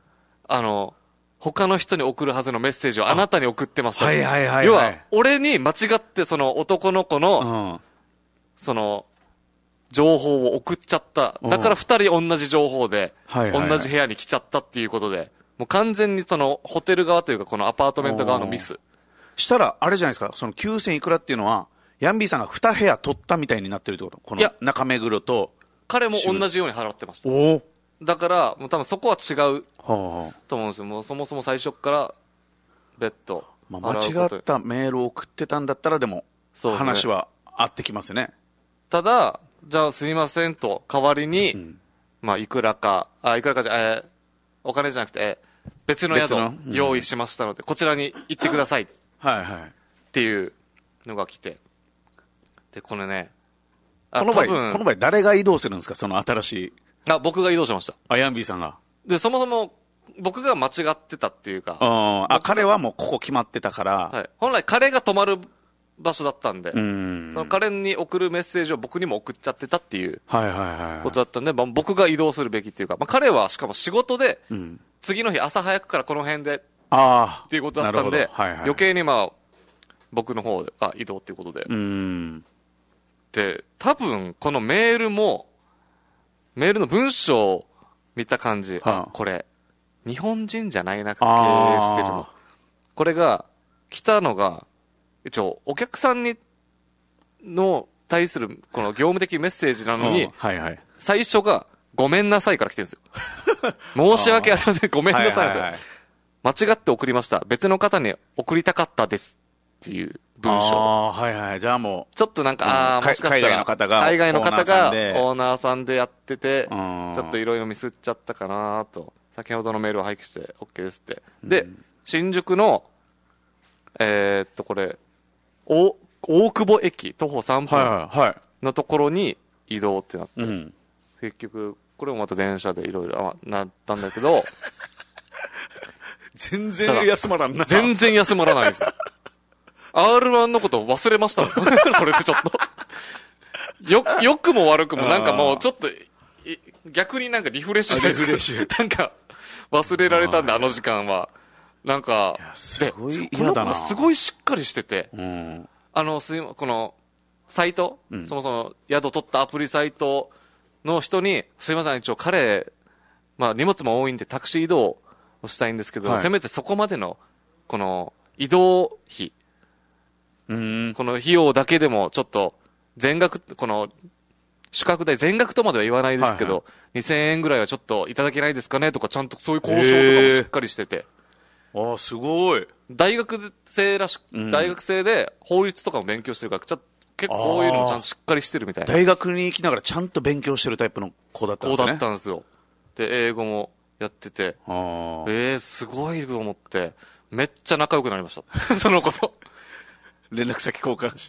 他の人に送るはずのメッセージをあなたに送ってました。要は、俺に間違ってその男の子の、その、情報を送っちゃった。だから二人同じ情報で、同じ部屋に来ちゃったっていうことで、もう完全にその、ホテル側というかこのアパートメント側のミス。 したら、あれじゃないですか、その9000いくらっていうのは、ヤンビーさんが2部屋取ったみたいになってるってこと？この中目黒と。 彼も同じように払ってました。だから、もう多分そこは違うと思うんですよ。もうそもそも最初からベッド。 間違ったメールを送ってたんだったら、でも、話は合ってきますよね。 ただ、じゃあすいませんと、代わりに、いくらかじゃ、お金じゃなくて、別の宿を用意しましたので、こちらに行ってください。っていうのが来て。で、これね、 この場合誰が移動するんですか、その新しい。 僕が移動しました。 ヤンビーさんが。 で、そもそも、僕が間違ってたっていうか。 彼はもうここ決まってたから。 はい。本来彼が泊まる場所だったんで、その彼に送るメッセージを僕にも送っちゃってたっていうことだったんで、僕が移動するべきっていうか、彼はしかも仕事で、次の日朝早くからこの辺で、っていうことだったんで、余計に僕の方で、移動っていうことで。で、多分このメールの文章を見た感じ、これ、日本人じゃないな、経営してるの。これが、来たのが、一応、お客さんの対する、この業務的メッセージなのに、最初が、ごめんなさいから来てるんですよ。申し訳ありません、ごめんなさいですよ。間違って送りました。別の方に送りたかったです。っていう文章。 じゃあもう。 ちょっとなんか、もしかしたら、海外の方がオーナーさんでやってて、ちょっといろいろミスっちゃったかなと。先ほどのメールを廃棄して OK ですって。で、新宿の、これ、大久保駅、徒歩3分のところに移動ってなって、結局、これもまた電車でいろいろなったんだけど、 全然休まらんな。 全然休まらないんですよ。R1 のこと忘れましたもん。それでちょっと。良くも悪くもなんかもうちょっと、逆になんかリフレッシュじゃないですか。なんか、忘れられたんで、あの時間は。なんか、 すごい嫌だな。すごいしっかりしてて、この、サイト、そもそも宿取ったアプリサイトの人に、すいません、一応彼、荷物も多いんでタクシー移動をしたいんですけど、せめてそこまでの、この、移動費、この費用だけでも、ちょっと、全額、この、宿泊代全額とまでは言わないですけど、2000円ぐらいはちょっといただけないですかねとか、ちゃんとそういう交渉とかもしっかりしてて。 すごい。 大学生で法律とかも勉強してるから、結構こういうのもちゃんとしっかりしてるみたいな。 大学に行きながらちゃんと勉強してるタイプの子だったんですね。 子だったんですよ。で、英語もやってて、すごいと思って、めっちゃ仲良くなりました。そのこと。 連絡先交換して。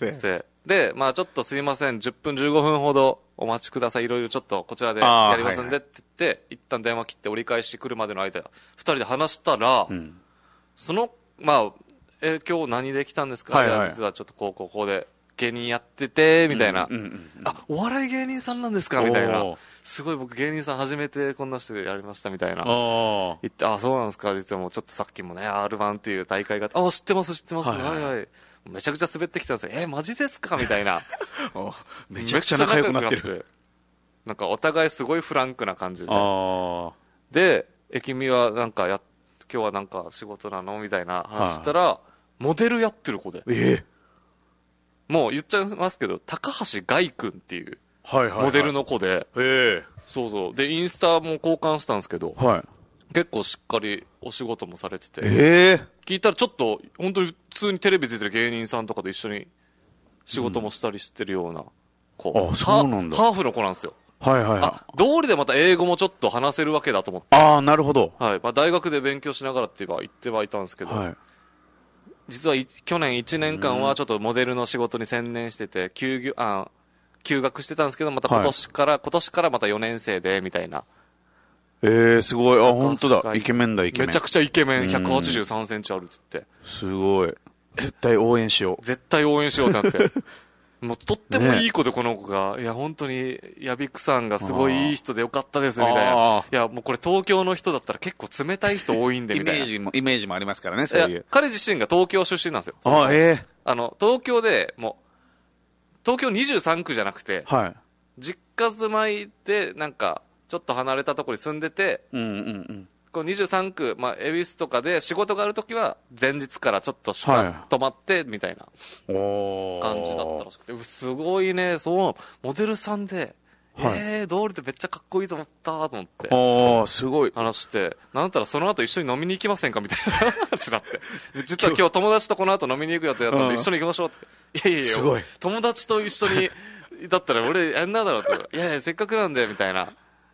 で、ちょっとすいません、10分15分ほどお待ちください。いろいろちょっとこちらでやりますんでって言って、一旦電話切って折り返し来るまでの間、二人で話したら、その、今日何で来たんですか、実はちょっとこうで芸人やってて、みたいな。お笑い芸人さんなんですかみたいな。すごい僕芸人さん初めてこんな人でやりましたみたいな。言って、そうなんですか、実はもうちょっとさっきもね、R1 っていう大会が知ってます。はい。めちゃくちゃ滑ってきたんですよ。マジですかみたいな。 めちゃくちゃ仲良くなってる。 なんかお互いすごいフランクな感じで。で、君はなんか今日はなんか仕事なのみたいな話したら、モデルやってる子で。もう言っちゃいますけど、高橋ガイ君っていう、モデルの子で。そうそう。で、インスタも交換したんですけど、結構しっかりお仕事もされてて。聞いたらちょっと、本当に普通にテレビ出てる芸人さんとかと一緒に仕事もしたりしてるような子。 そうなんだ。 ハーフの子なんですよ。道理でまた英語もちょっと話せるわけだと思って。 なるほど。 大学で勉強しながらって言ってはいたんですけど、実は去年1年間はちょっとモデルの仕事に専念してて、休学してたんですけど、また今年からまた4年生で、みたいな。 すごい。本当だ。イケメンだ、イケメン。 めちゃくちゃイケメン、183センチあるって言って。 すごい。絶対応援しよう。 絶対応援しようってなって。もうとってもいい子で、この子が。いや、本当に、ヤビクさんがすごいいい人でよかったです、みたいな。いや、もうこれ東京の人だったら結構冷たい人多いんで、みたいな。 イメージもありますからね、そういう。 彼自身が東京出身なんですよ。東京で、東京23区じゃなくて、実家住まいで、なんか、ちょっと離れたところに住んでて、この23区、恵比寿とかで仕事があるときは、前日からちょっと泊まって、みたいな感じだったらしくて、すごいね、モデルさんで、道理でめっちゃかっこいいと思ったと思って。 すごい。 話して、なんだったらその後一緒に飲みに行きませんかみたいな話になって。実は今日友達とこの後飲みに行く予定だったんで一緒に行きましょうって。いや、 すごい。 友達と一緒に、だったら俺やんなだろうって。いや、せっかくなんで、みたいな。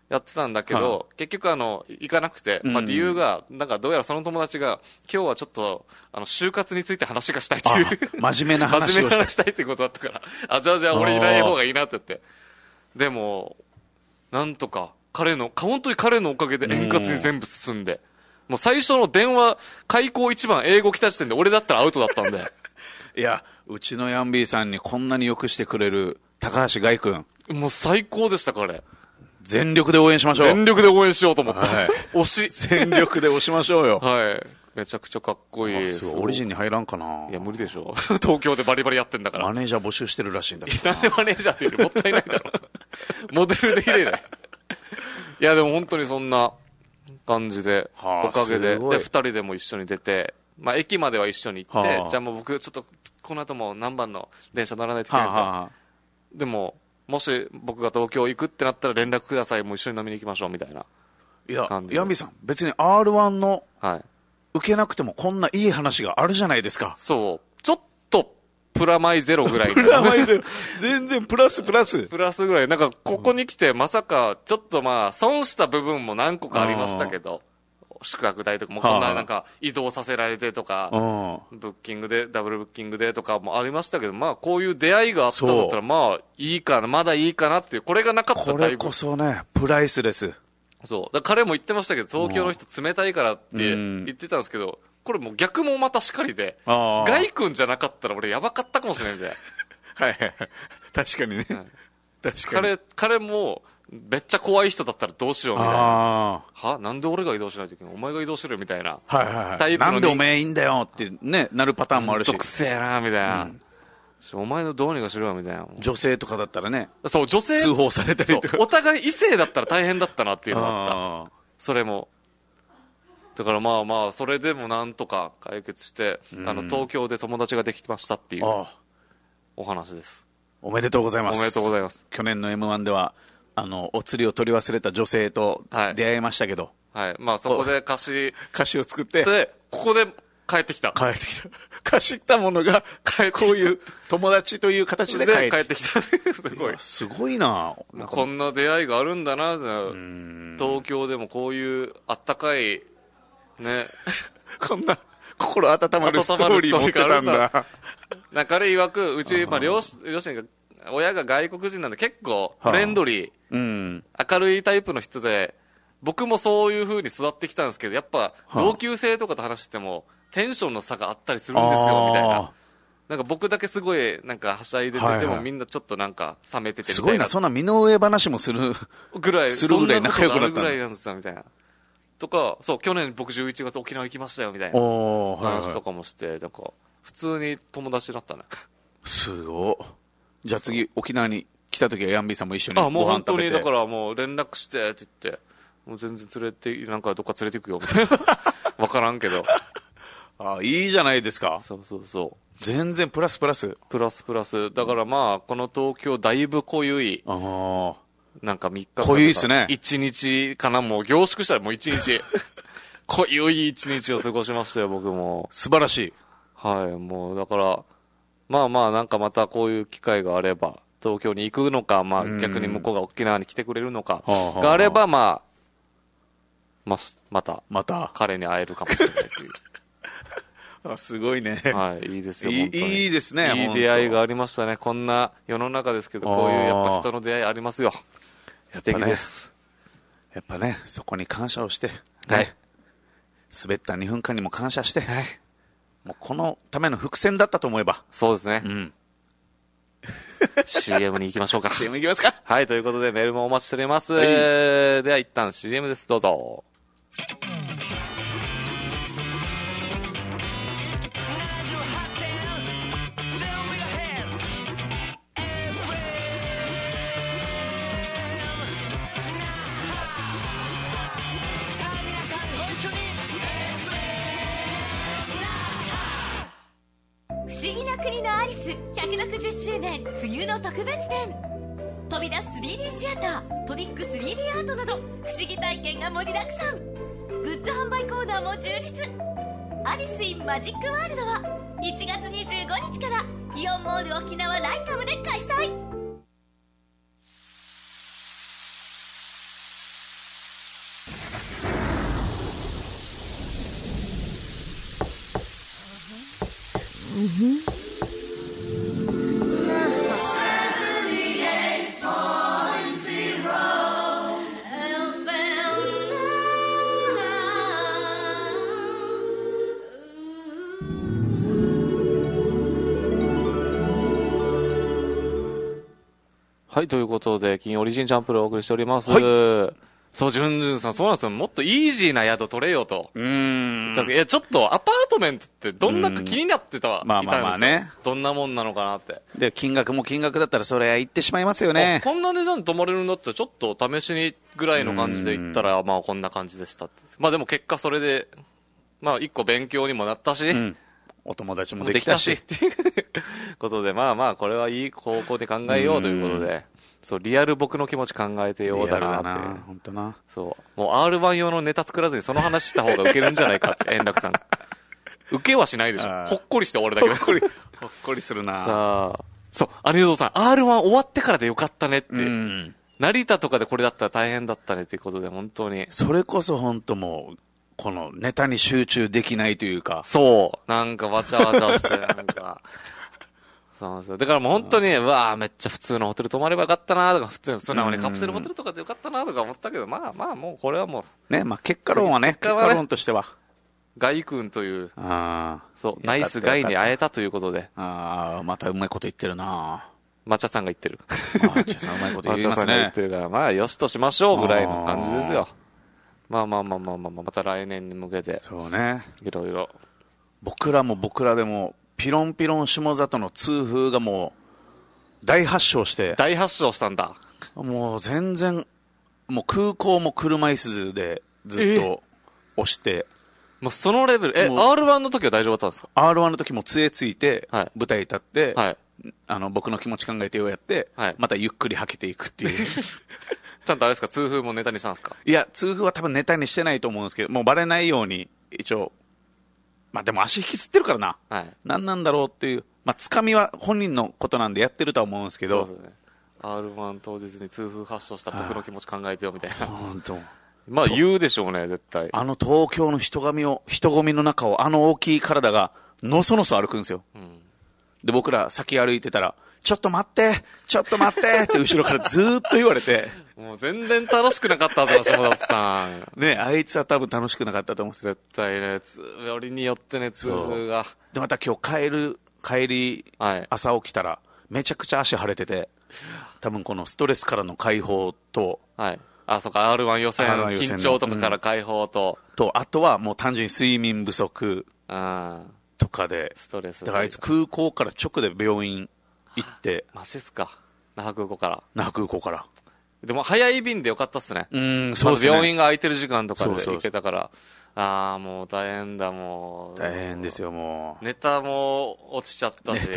やってたんだけど、結局行かなくて、理由が、なんかどうやらその友達が、今日はちょっと、就活について話がしたいっていう。 真面目な話をしたいってことだったから、じゃあ俺いない方がいいなって言って。でも、なんとか、本当に彼のおかげで円滑に全部進んで、もう最初の電話、開口一番英語来た時点で俺だったらアウトだったんで。 いや、うちのヤンビーさんにこんなによくしてくれる高橋凱君。 もう最高でした、彼。 全力で応援しましょう。 全力で応援しようと思った。はい、 全力で押しましょうよ。 はい。めちゃくちゃかっこいいです。 オリジンに入らんかな。 いや、無理でしょ。東京でバリバリやってんだから。 マネージャー募集してるらしいんだけど。 なんでマネージャーって言うのもったいないだろ。モデルで入れない。いや、でも本当にそんな感じで、おかげで、で、二人でも一緒に出て、まあ、駅までは一緒に行って、じゃあもう僕、ちょっと、この後も何番の電車乗らないといけないから。でも、もし僕が東京行くってなったら連絡ください。もう一緒に飲みに行きましょうみたいな。 いや、ヤンビーさん、別に R1 の、受けなくてもこんないい話があるじゃないですか。 そう。ちょっと、プラマイゼロぐらい。 プラマイゼロ。全然プラス。プラスぐらい。なんか、ここに来て、まさか、ちょっとまあ、損した部分も何個かありましたけど、宿泊代とかもこんななんか、移動させられてとか、ブッキングで、ダブルブッキングでとかもありましたけど、まあ、こういう出会いがあったんだったら、まあ、いいかな、まだいいかなっていう、これがなかったらこれこそね、プライスレス。 そう。だから彼も言ってましたけど、東京の人冷たいからって言ってたんですけど、これもう逆もまたしかりで、外君じゃなかったら俺やばかったかもしれないんで。 はいはいはい。確かにね。確かに。 彼も、めっちゃ怖い人だったらどうしようみたいな。はなんで俺が移動しないといけないお前が移動しろよみたいな。 はいはいはい。タイプのなんでお前いいんだよってね、なるパターンもあるし。 くせえなみたいな。お前のどうにかしろよみたいな。 女性とかだったらね。 そう、女性。 通報されたりとか。 お互い異性だったら大変だったなっていうのがあった。それも。だからまあまあ、それでもなんとか解決して、東京で友達ができましたっていうお話です。 おめでとうございます。 おめでとうございます。 去年の M1 では、お釣りを取り忘れた女性と出会いましたけど。 はい。まあそこで歌詞を作って。 で、ここで帰ってきた。 貸したものが、こういう友達という形で帰ってきた。 すごい。 すごいな。 こんな出会いがあるんだな。東京でもこういうあったかい、ね。 こんな心温まるストーリー持ってたんだ。 彼曰く、うち、まあ両親が、親が外国人なんで結構フレンドリー、明るいタイプの人で、僕もそういう風に育ってきたんですけど、やっぱ同級生とかと話してもテンションの差があったりするんですよ、みたいな。なんか僕だけすごい、なんかはしゃいでてもみんなちょっとなんか冷めててみたいな。 すごいな、そんな身の上話もするぐらい仲良くなったぐらいなんですよ、みたいな。とか、そう、去年僕11月沖縄行きましたよ、みたいな話とかもして、なんか、普通に友達だったね。 すごい。じゃあ次、沖縄に来た時はヤンビーさんも一緒にご飯食べて。 もう本当に、だからもう連絡してって言って、もう全然なんかどっか連れて行くよ、みたいな。わからんけど。 いいじゃないですか。 そうそうそう。 全然プラスプラス。 プラスプラス。だからまあ、この東京だいぶ濃ゆい。なんか3日間。 濃ゆいっすね。 1日かな、もう凝縮したらもう1日。濃ゆい1日を過ごしましたよ、僕も。 素晴らしい。 はい、もうだから、まあまあなんかまたこういう機会があれば、東京に行くのか、まあ逆に向こうが沖縄に来てくれるのか、があれば、また、彼に会えるかもしれないという。 すごいね。 はい、いいですよ、 本当に。いいですね、 いい出会いがありましたね。こんな世の中ですけど、こういうやっぱ人の出会いありますよ。素敵です。 やっぱね、そこに感謝をして、 はい。 滑った2分間にも感謝して、はい。もうこのための伏線だったと思えば。 そうですね。うん。CM に行きましょうか。 CM 行きますか。 はい、ということでメールもお待ちしております。はい、では一旦 CM です。どうぞ。 不思議な国のアリス160周年冬の特別展。飛び出す 3D シアター、トリック 3D アートなど不思議体験が盛りだくさん。グッズ販売コーナーも充実。アリス・イン・マジック・ワールドは1月25日からイオンモール沖縄ライカムで開催。 はい、ということで、金オリジンチャンプルをお送りしております。 はい、 そう、ジュンジュンさん、そうなんですよ。もっとイージーな宿取れよと。 確かに。 いや、ちょっとアパートメントってどんなか気になってたわ。 まあまあまあね。 どんなもんなのかなって。 で、金額も金額だったらそれは言ってしまいますよね。 こんな値段で泊まれるんだったら、ちょっと試しにぐらいの感じで行ったら、まあこんな感じでしたって。まあでも結果それで、まあ一個勉強にもなったし、 お友達もできたし。 っていうことで、まあまあこれはいい方向で考えようということで。そう、リアル僕の気持ち考えてようだなって。 本当な。 そう。もう R1 用のネタ作らずにその話した方がウケるんじゃないかって、円楽さん。ウケはしないでしょ。ほっこりして終わるだけほっこりするな。 さあ。そう、アニゾーさん、R1 終わってからでよかったねって。成田とかでこれだったら大変だったねっていうことで、本当に。 それこそ本当もう、このネタに集中できないというか。 そう。なんかわちゃわちゃして、なんか。そうなんですよ。だからもう本当に、うわぁ、めっちゃ普通のホテル泊まればよかったなとか、普通に素直にカプセルホテルとかでよかったなとか思ったけど、まあまあもうこれはもう。 ね、まあ結果論はね、結果論としては。 ガイ君という、そう、ナイスガイに会えたということで。 またうまいこと言ってるな抹茶さんが言ってる。 抹茶さんうまいこと言いますね。抹茶さんが言ってるから、まあよしとしましょうぐらいの感じですよ。まあ、また来年に向けて。 そうね。 いろいろ。 僕らでも、ピロンピロン下里の痛風がもう、大発症して。 大発症したんだ。 もう全然、もう空港も車椅子でずっと押して。 もうそのレベル、R1 の時は大丈夫だったんですか？ R1 の時も杖ついて、舞台立って、僕の気持ち考えてようやって、またゆっくり吐けていくっていう。 ちゃんとあれですか、痛風もネタにしたんですか？ いや、痛風は多分ネタにしてないと思うんですけど、もうバレないように、一応、まあでも足引きつってるからな。何なんだろうっていう。まあ、つかみは本人のことなんでやってるとは思うんですけど。 そうですね。R1 当日に痛風発症した僕の気持ち考えてよみたいな。 本当。 まあ言うでしょうね、絶対。 東京の人混みの中を大きい体がのそのそ歩くんですよ。で、僕ら先歩いてたら、ちょっと待ってって後ろからずーっと言われて。 もう全然楽しくなかったぞ、下田さん。 ね、あいつは多分楽しくなかったと思うんです。 絶対ね、よりによってね、痛風が。 で、また今日帰り、朝起きたら、めちゃくちゃ足腫れてて、多分このストレスからの解放と、 そうか、R1 予選、緊張とかから解放と。 あとはもう単純に睡眠不足とかで、 ストレス。 だからあいつ空港から直で病院行って。 マジっすか。那覇空港から。でも早い便でよかったっすね。 そうですね。 病院が空いてる時間とかで行けたから。もう大変だ、もう。 大変ですよ、もう。 ネタも落ちちゃったし。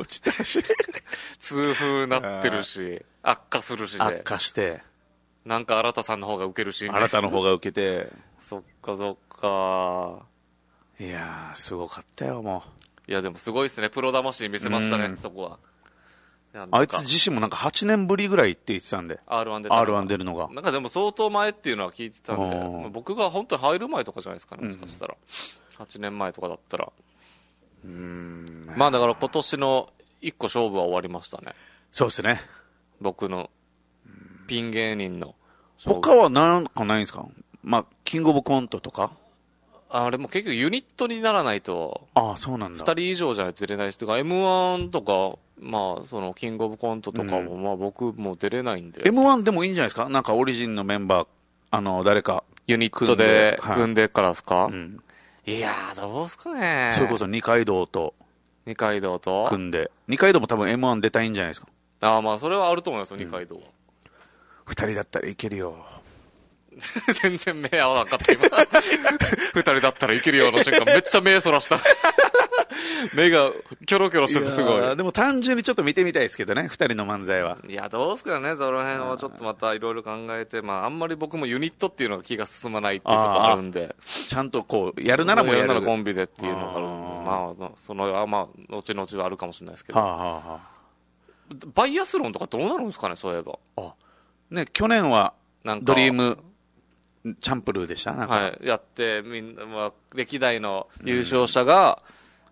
痛風なってるし、悪化するしで。 悪化して。 なんか新さんの方が受けるし、ね。 新の方が受けて。 そっか。 いやー、すごかったよ、もう。いや、でもすごいっすね。プロ魂見せましたね、そこは。 あいつ自身もなんか8年ぶりぐらいって言ってたんで。 R1 出るのが。 なんかでも相当前っていうのは聞いてたんで、僕が本当に入る前とかじゃないですかね、もしかしたら。8年前とかだったら。まあだから今年の1個勝負は終わりましたね。 そうですね。 僕のピン芸人の。 他はなんかないんですか？まあ、キングオブコントとか？ あれも結局ユニットにならないと。 そうなんだ。 2人以上じゃないと出れない人が M1 とか、まあ、その、キングオブコントとかも、まあ僕も出れないんで。 M1 でもいいんじゃないですか？なんかオリジンのメンバー、誰か。 ユニットで組んでからですか？いやー、どうすかね。 それこそ二階堂と。組んで。二階堂も多分 M1 出たいんじゃないですか？ まあ、それはあると思いますよ、二階堂は。 2人だったらいけるよ。 全然目合わなかった今。2人だったらいけるよの瞬間、めっちゃ目そらした。目がキョロキョロしててすごい。 でも単純にちょっと見てみたいですけどね、2人の漫才は。 いや、どうすかね、その辺はちょっとまたいろいろ考えて、まあ、あんまり僕もユニットっていうのが気が進まないっていうところあるんで。 ちゃんとこう、やるならもうやる。 やるならコンビでっていうのがあるんで、まあ、その、まあ、後々はあるかもしれないですけど。バイアスロンとかどうなるんですかね、そういえば。 ね、去年は、ドリーム、チャンプルーでしたなんか、 やって、みんな、まあ、歴代の優勝者が、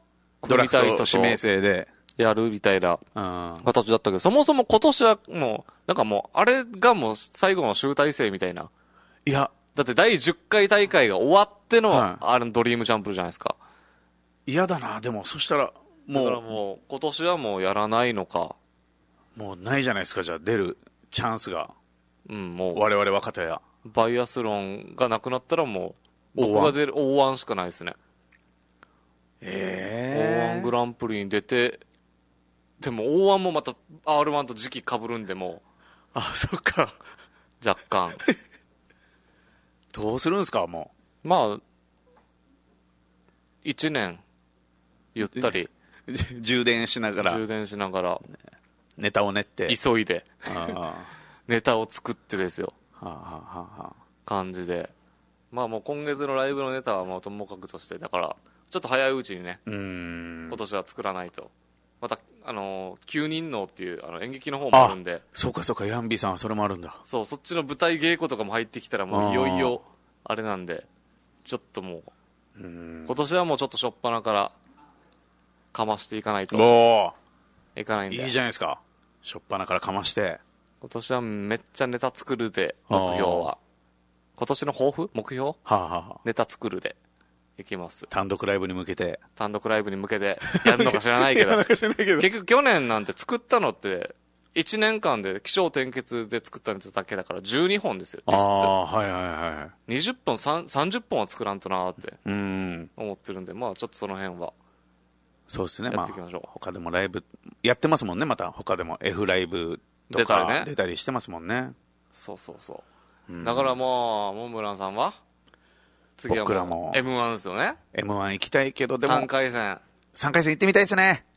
ドラフト指名制でやるみたいな形だったけど、そもそも今年はもう、なんかもう、あれがもう最後の集大成みたいな。 いや。 だって第10回大会が終わっての、あれドリームチャンプルじゃないですか。 嫌だな、でも、そしたら、もう。 だからもう、今年はもうやらないのか。 もうないじゃないですか、じゃあ出るチャンスが。 もう。 我々若手や。 バイアスロンがなくなったらもう、僕が出るO1しかないですね。O1 グランプリに出て、でも O1 もまた R1 と時期被るんでもう。そっか。 若干。 どうするんですか、もう。まあ、1年、ゆったり。 充電しながら。ネタを練って。 急いで。ネタを作ってですよ。感じで。まあもう今月のライブのネタはもうともかくとして、だから、ちょっと早いうちにね、今年は作らないと。また、9人能っていう演劇の方もあるんで。 そうかそうか、ヤンビーさんはそれもあるんだ。 そう、そっちの舞台稽古とかも入ってきたらもういよいよ、あれなんで、ちょっともう、今年はもうちょっとしょっぱなから、かましていかないと。いかないんで。 いいじゃないですか。しょっぱなからかまして。 今年はめっちゃネタ作るで、目標は。今年の抱負目標ネタ作るで。いきます。 単独ライブに向けてやるのか知らないけど結局去年なんて作ったのって1年間で起承転結で作ったのだけだから12本ですよ実質。20本30本は作らんとなーって思ってるんで、まあちょっとその辺はそうですね。 やっていきましょう。 他でもライブやってますもんね。また他でも F ライブとか出たりしてますもんね。 そう、だからもうモンブランさんは次はもう M1 ですよね。 M1 行きたいけど、でも 3回戦行ってみたいですね。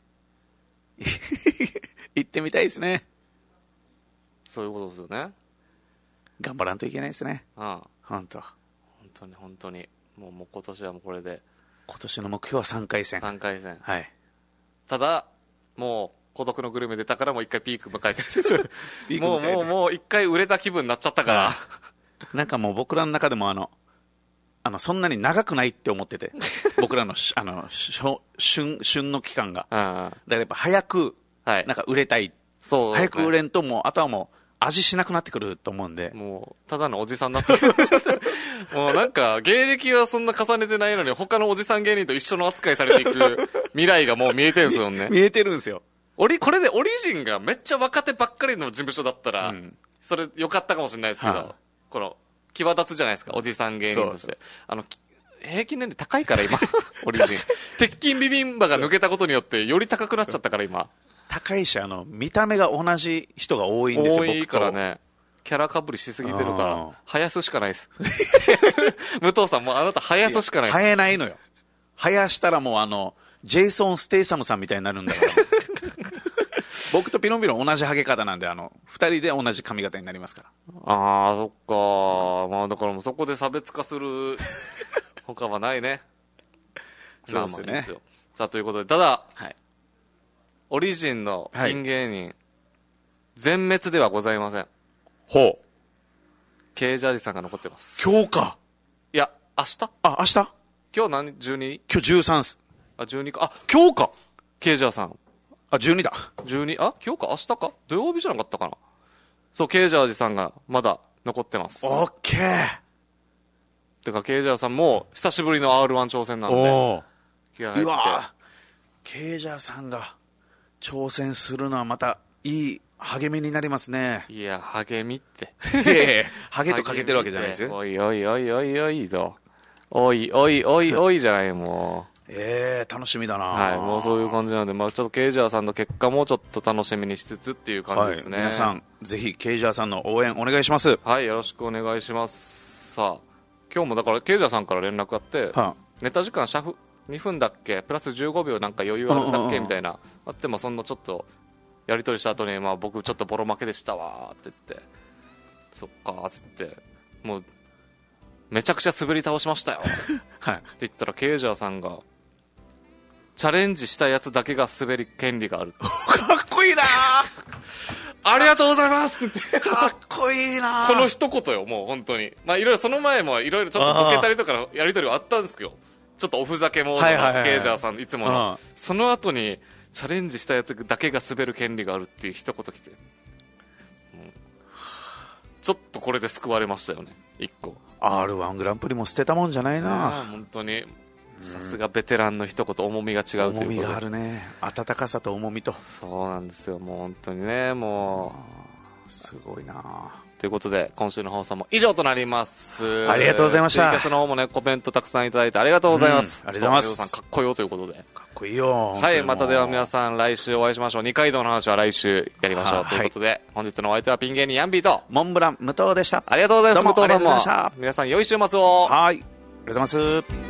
行ってみたいですね。 そういうことですよね。 頑張らんといけないですね。 本当にもう今年はもうこれで、 今年の目標は3回戦。 はい。ただもう孤独のグルメ出たからもう一回ピーク迎えてもう一回売れた気分になっちゃったからなんかもう僕らの中でもそんなに長くないって思ってて僕らの旬の期間がだからやっぱ早くなんか売れたい、早く売れんともうあとはもう味しなくなってくると思うんで、 もうただのおじさんになってくるもうなんか芸歴はそんな重ねてないのに他のおじさん芸人と一緒の扱いされていく未来がもう見えてるんですよね。 見えてるんですよ。 これでオリジンがめっちゃ若手ばっかりの事務所だったら、それ良かったかもしれないですけど、この際立つじゃないですか、おじさん芸人として。平均年齢高いから今オリジン鉄筋ビビンバが抜けたことによってより高くなっちゃったから今。 高いし見た目が同じ人が多いんですよ。 多いからね、キャラかぶりしすぎてるから生やすしかないです武藤さんもうあなた生やすしかないです。 生えないのよ。生やしたらもうジェイソン・ステイサムさんみたいになるんだから僕とピロンピロン同じハゲ方なんで2人で同じ髪型になりますから。 そっか。まあだからもうそこで差別化する他はないね。 そうですね。 さあということで、ただ、オリジンのピン芸人、全滅ではございません。K ジャージさんが残ってます。 今日か。 いや明日。 明日。 今日何 12？ 今日13っす。 12か。今日か。K ジャーさん。 12だ。 12、今日か明日か土曜日じゃなかったかな。そう、K ジャージさんがまだ残ってます。 オッケー。 てか、K ジャーさんも久しぶりの R1 挑戦なんで。 うわK ジャーさんが挑戦するのはまたいい励みになりますね。 いや、励みって。 ハゲとかけてるわけじゃないですよ。 おいおいおいおいおいと。おいおいおいおいじゃない、もう。 楽しみだな。 はい、もうそういう感じなんで、まあちょっとケイジャーさんの結果もちょっと楽しみにしつつっていう感じですね。 皆さん、ぜひケイジャーさんの応援お願いします。 はい、よろしくお願いします。さあ、今日もだからケイジャーさんから連絡あって、ネタ時間2分だっけプラス15秒なんか余裕あるんだっけみたいなあって、まあそんなちょっとやり取りした後に、まあ僕ちょっとボロ負けでしたわって言って、そっかーっつって、もうめちゃくちゃ滑り倒しましたよって言ったら、ケイジャーさんがチャレンジしたやつだけが滑る権利があるかっこいいなありがとうございますってかっこいいなこの一言よ、もう本当に。まあいろいろその前もいろいろちょっとボケたりとかのやり取りはあったんですけど、 ちょっとおふざけモードのケイジャーさんいつもの、その後にチャレンジしたやつだけが滑る権利があるっていう一言来て、ちょっとこれで救われましたよね。1個 R1 グランプリも捨てたもんじゃないな。 本当にさすがベテランの一言、重みが違うということで。 重みがあるね。温かさと重みと。 そうなんですよ。もう本当にね、もうすごいな。 ということで今週の放送も以上となります。 ありがとうございました。 ツイキャスの方もね、コメントたくさんいただいてありがとうございます。 ありがとうございます。 さんかっこよということで。 かっこいいよ。 はい、またでは皆さん来週お会いしましょう。二階堂の話は来週やりましょうということで、本日のお相手はピン芸人ヤンビーとモンブラン武藤でした。 ありがとうございます。武藤さんも皆さん良い週末を。 はい、ありがとうございます。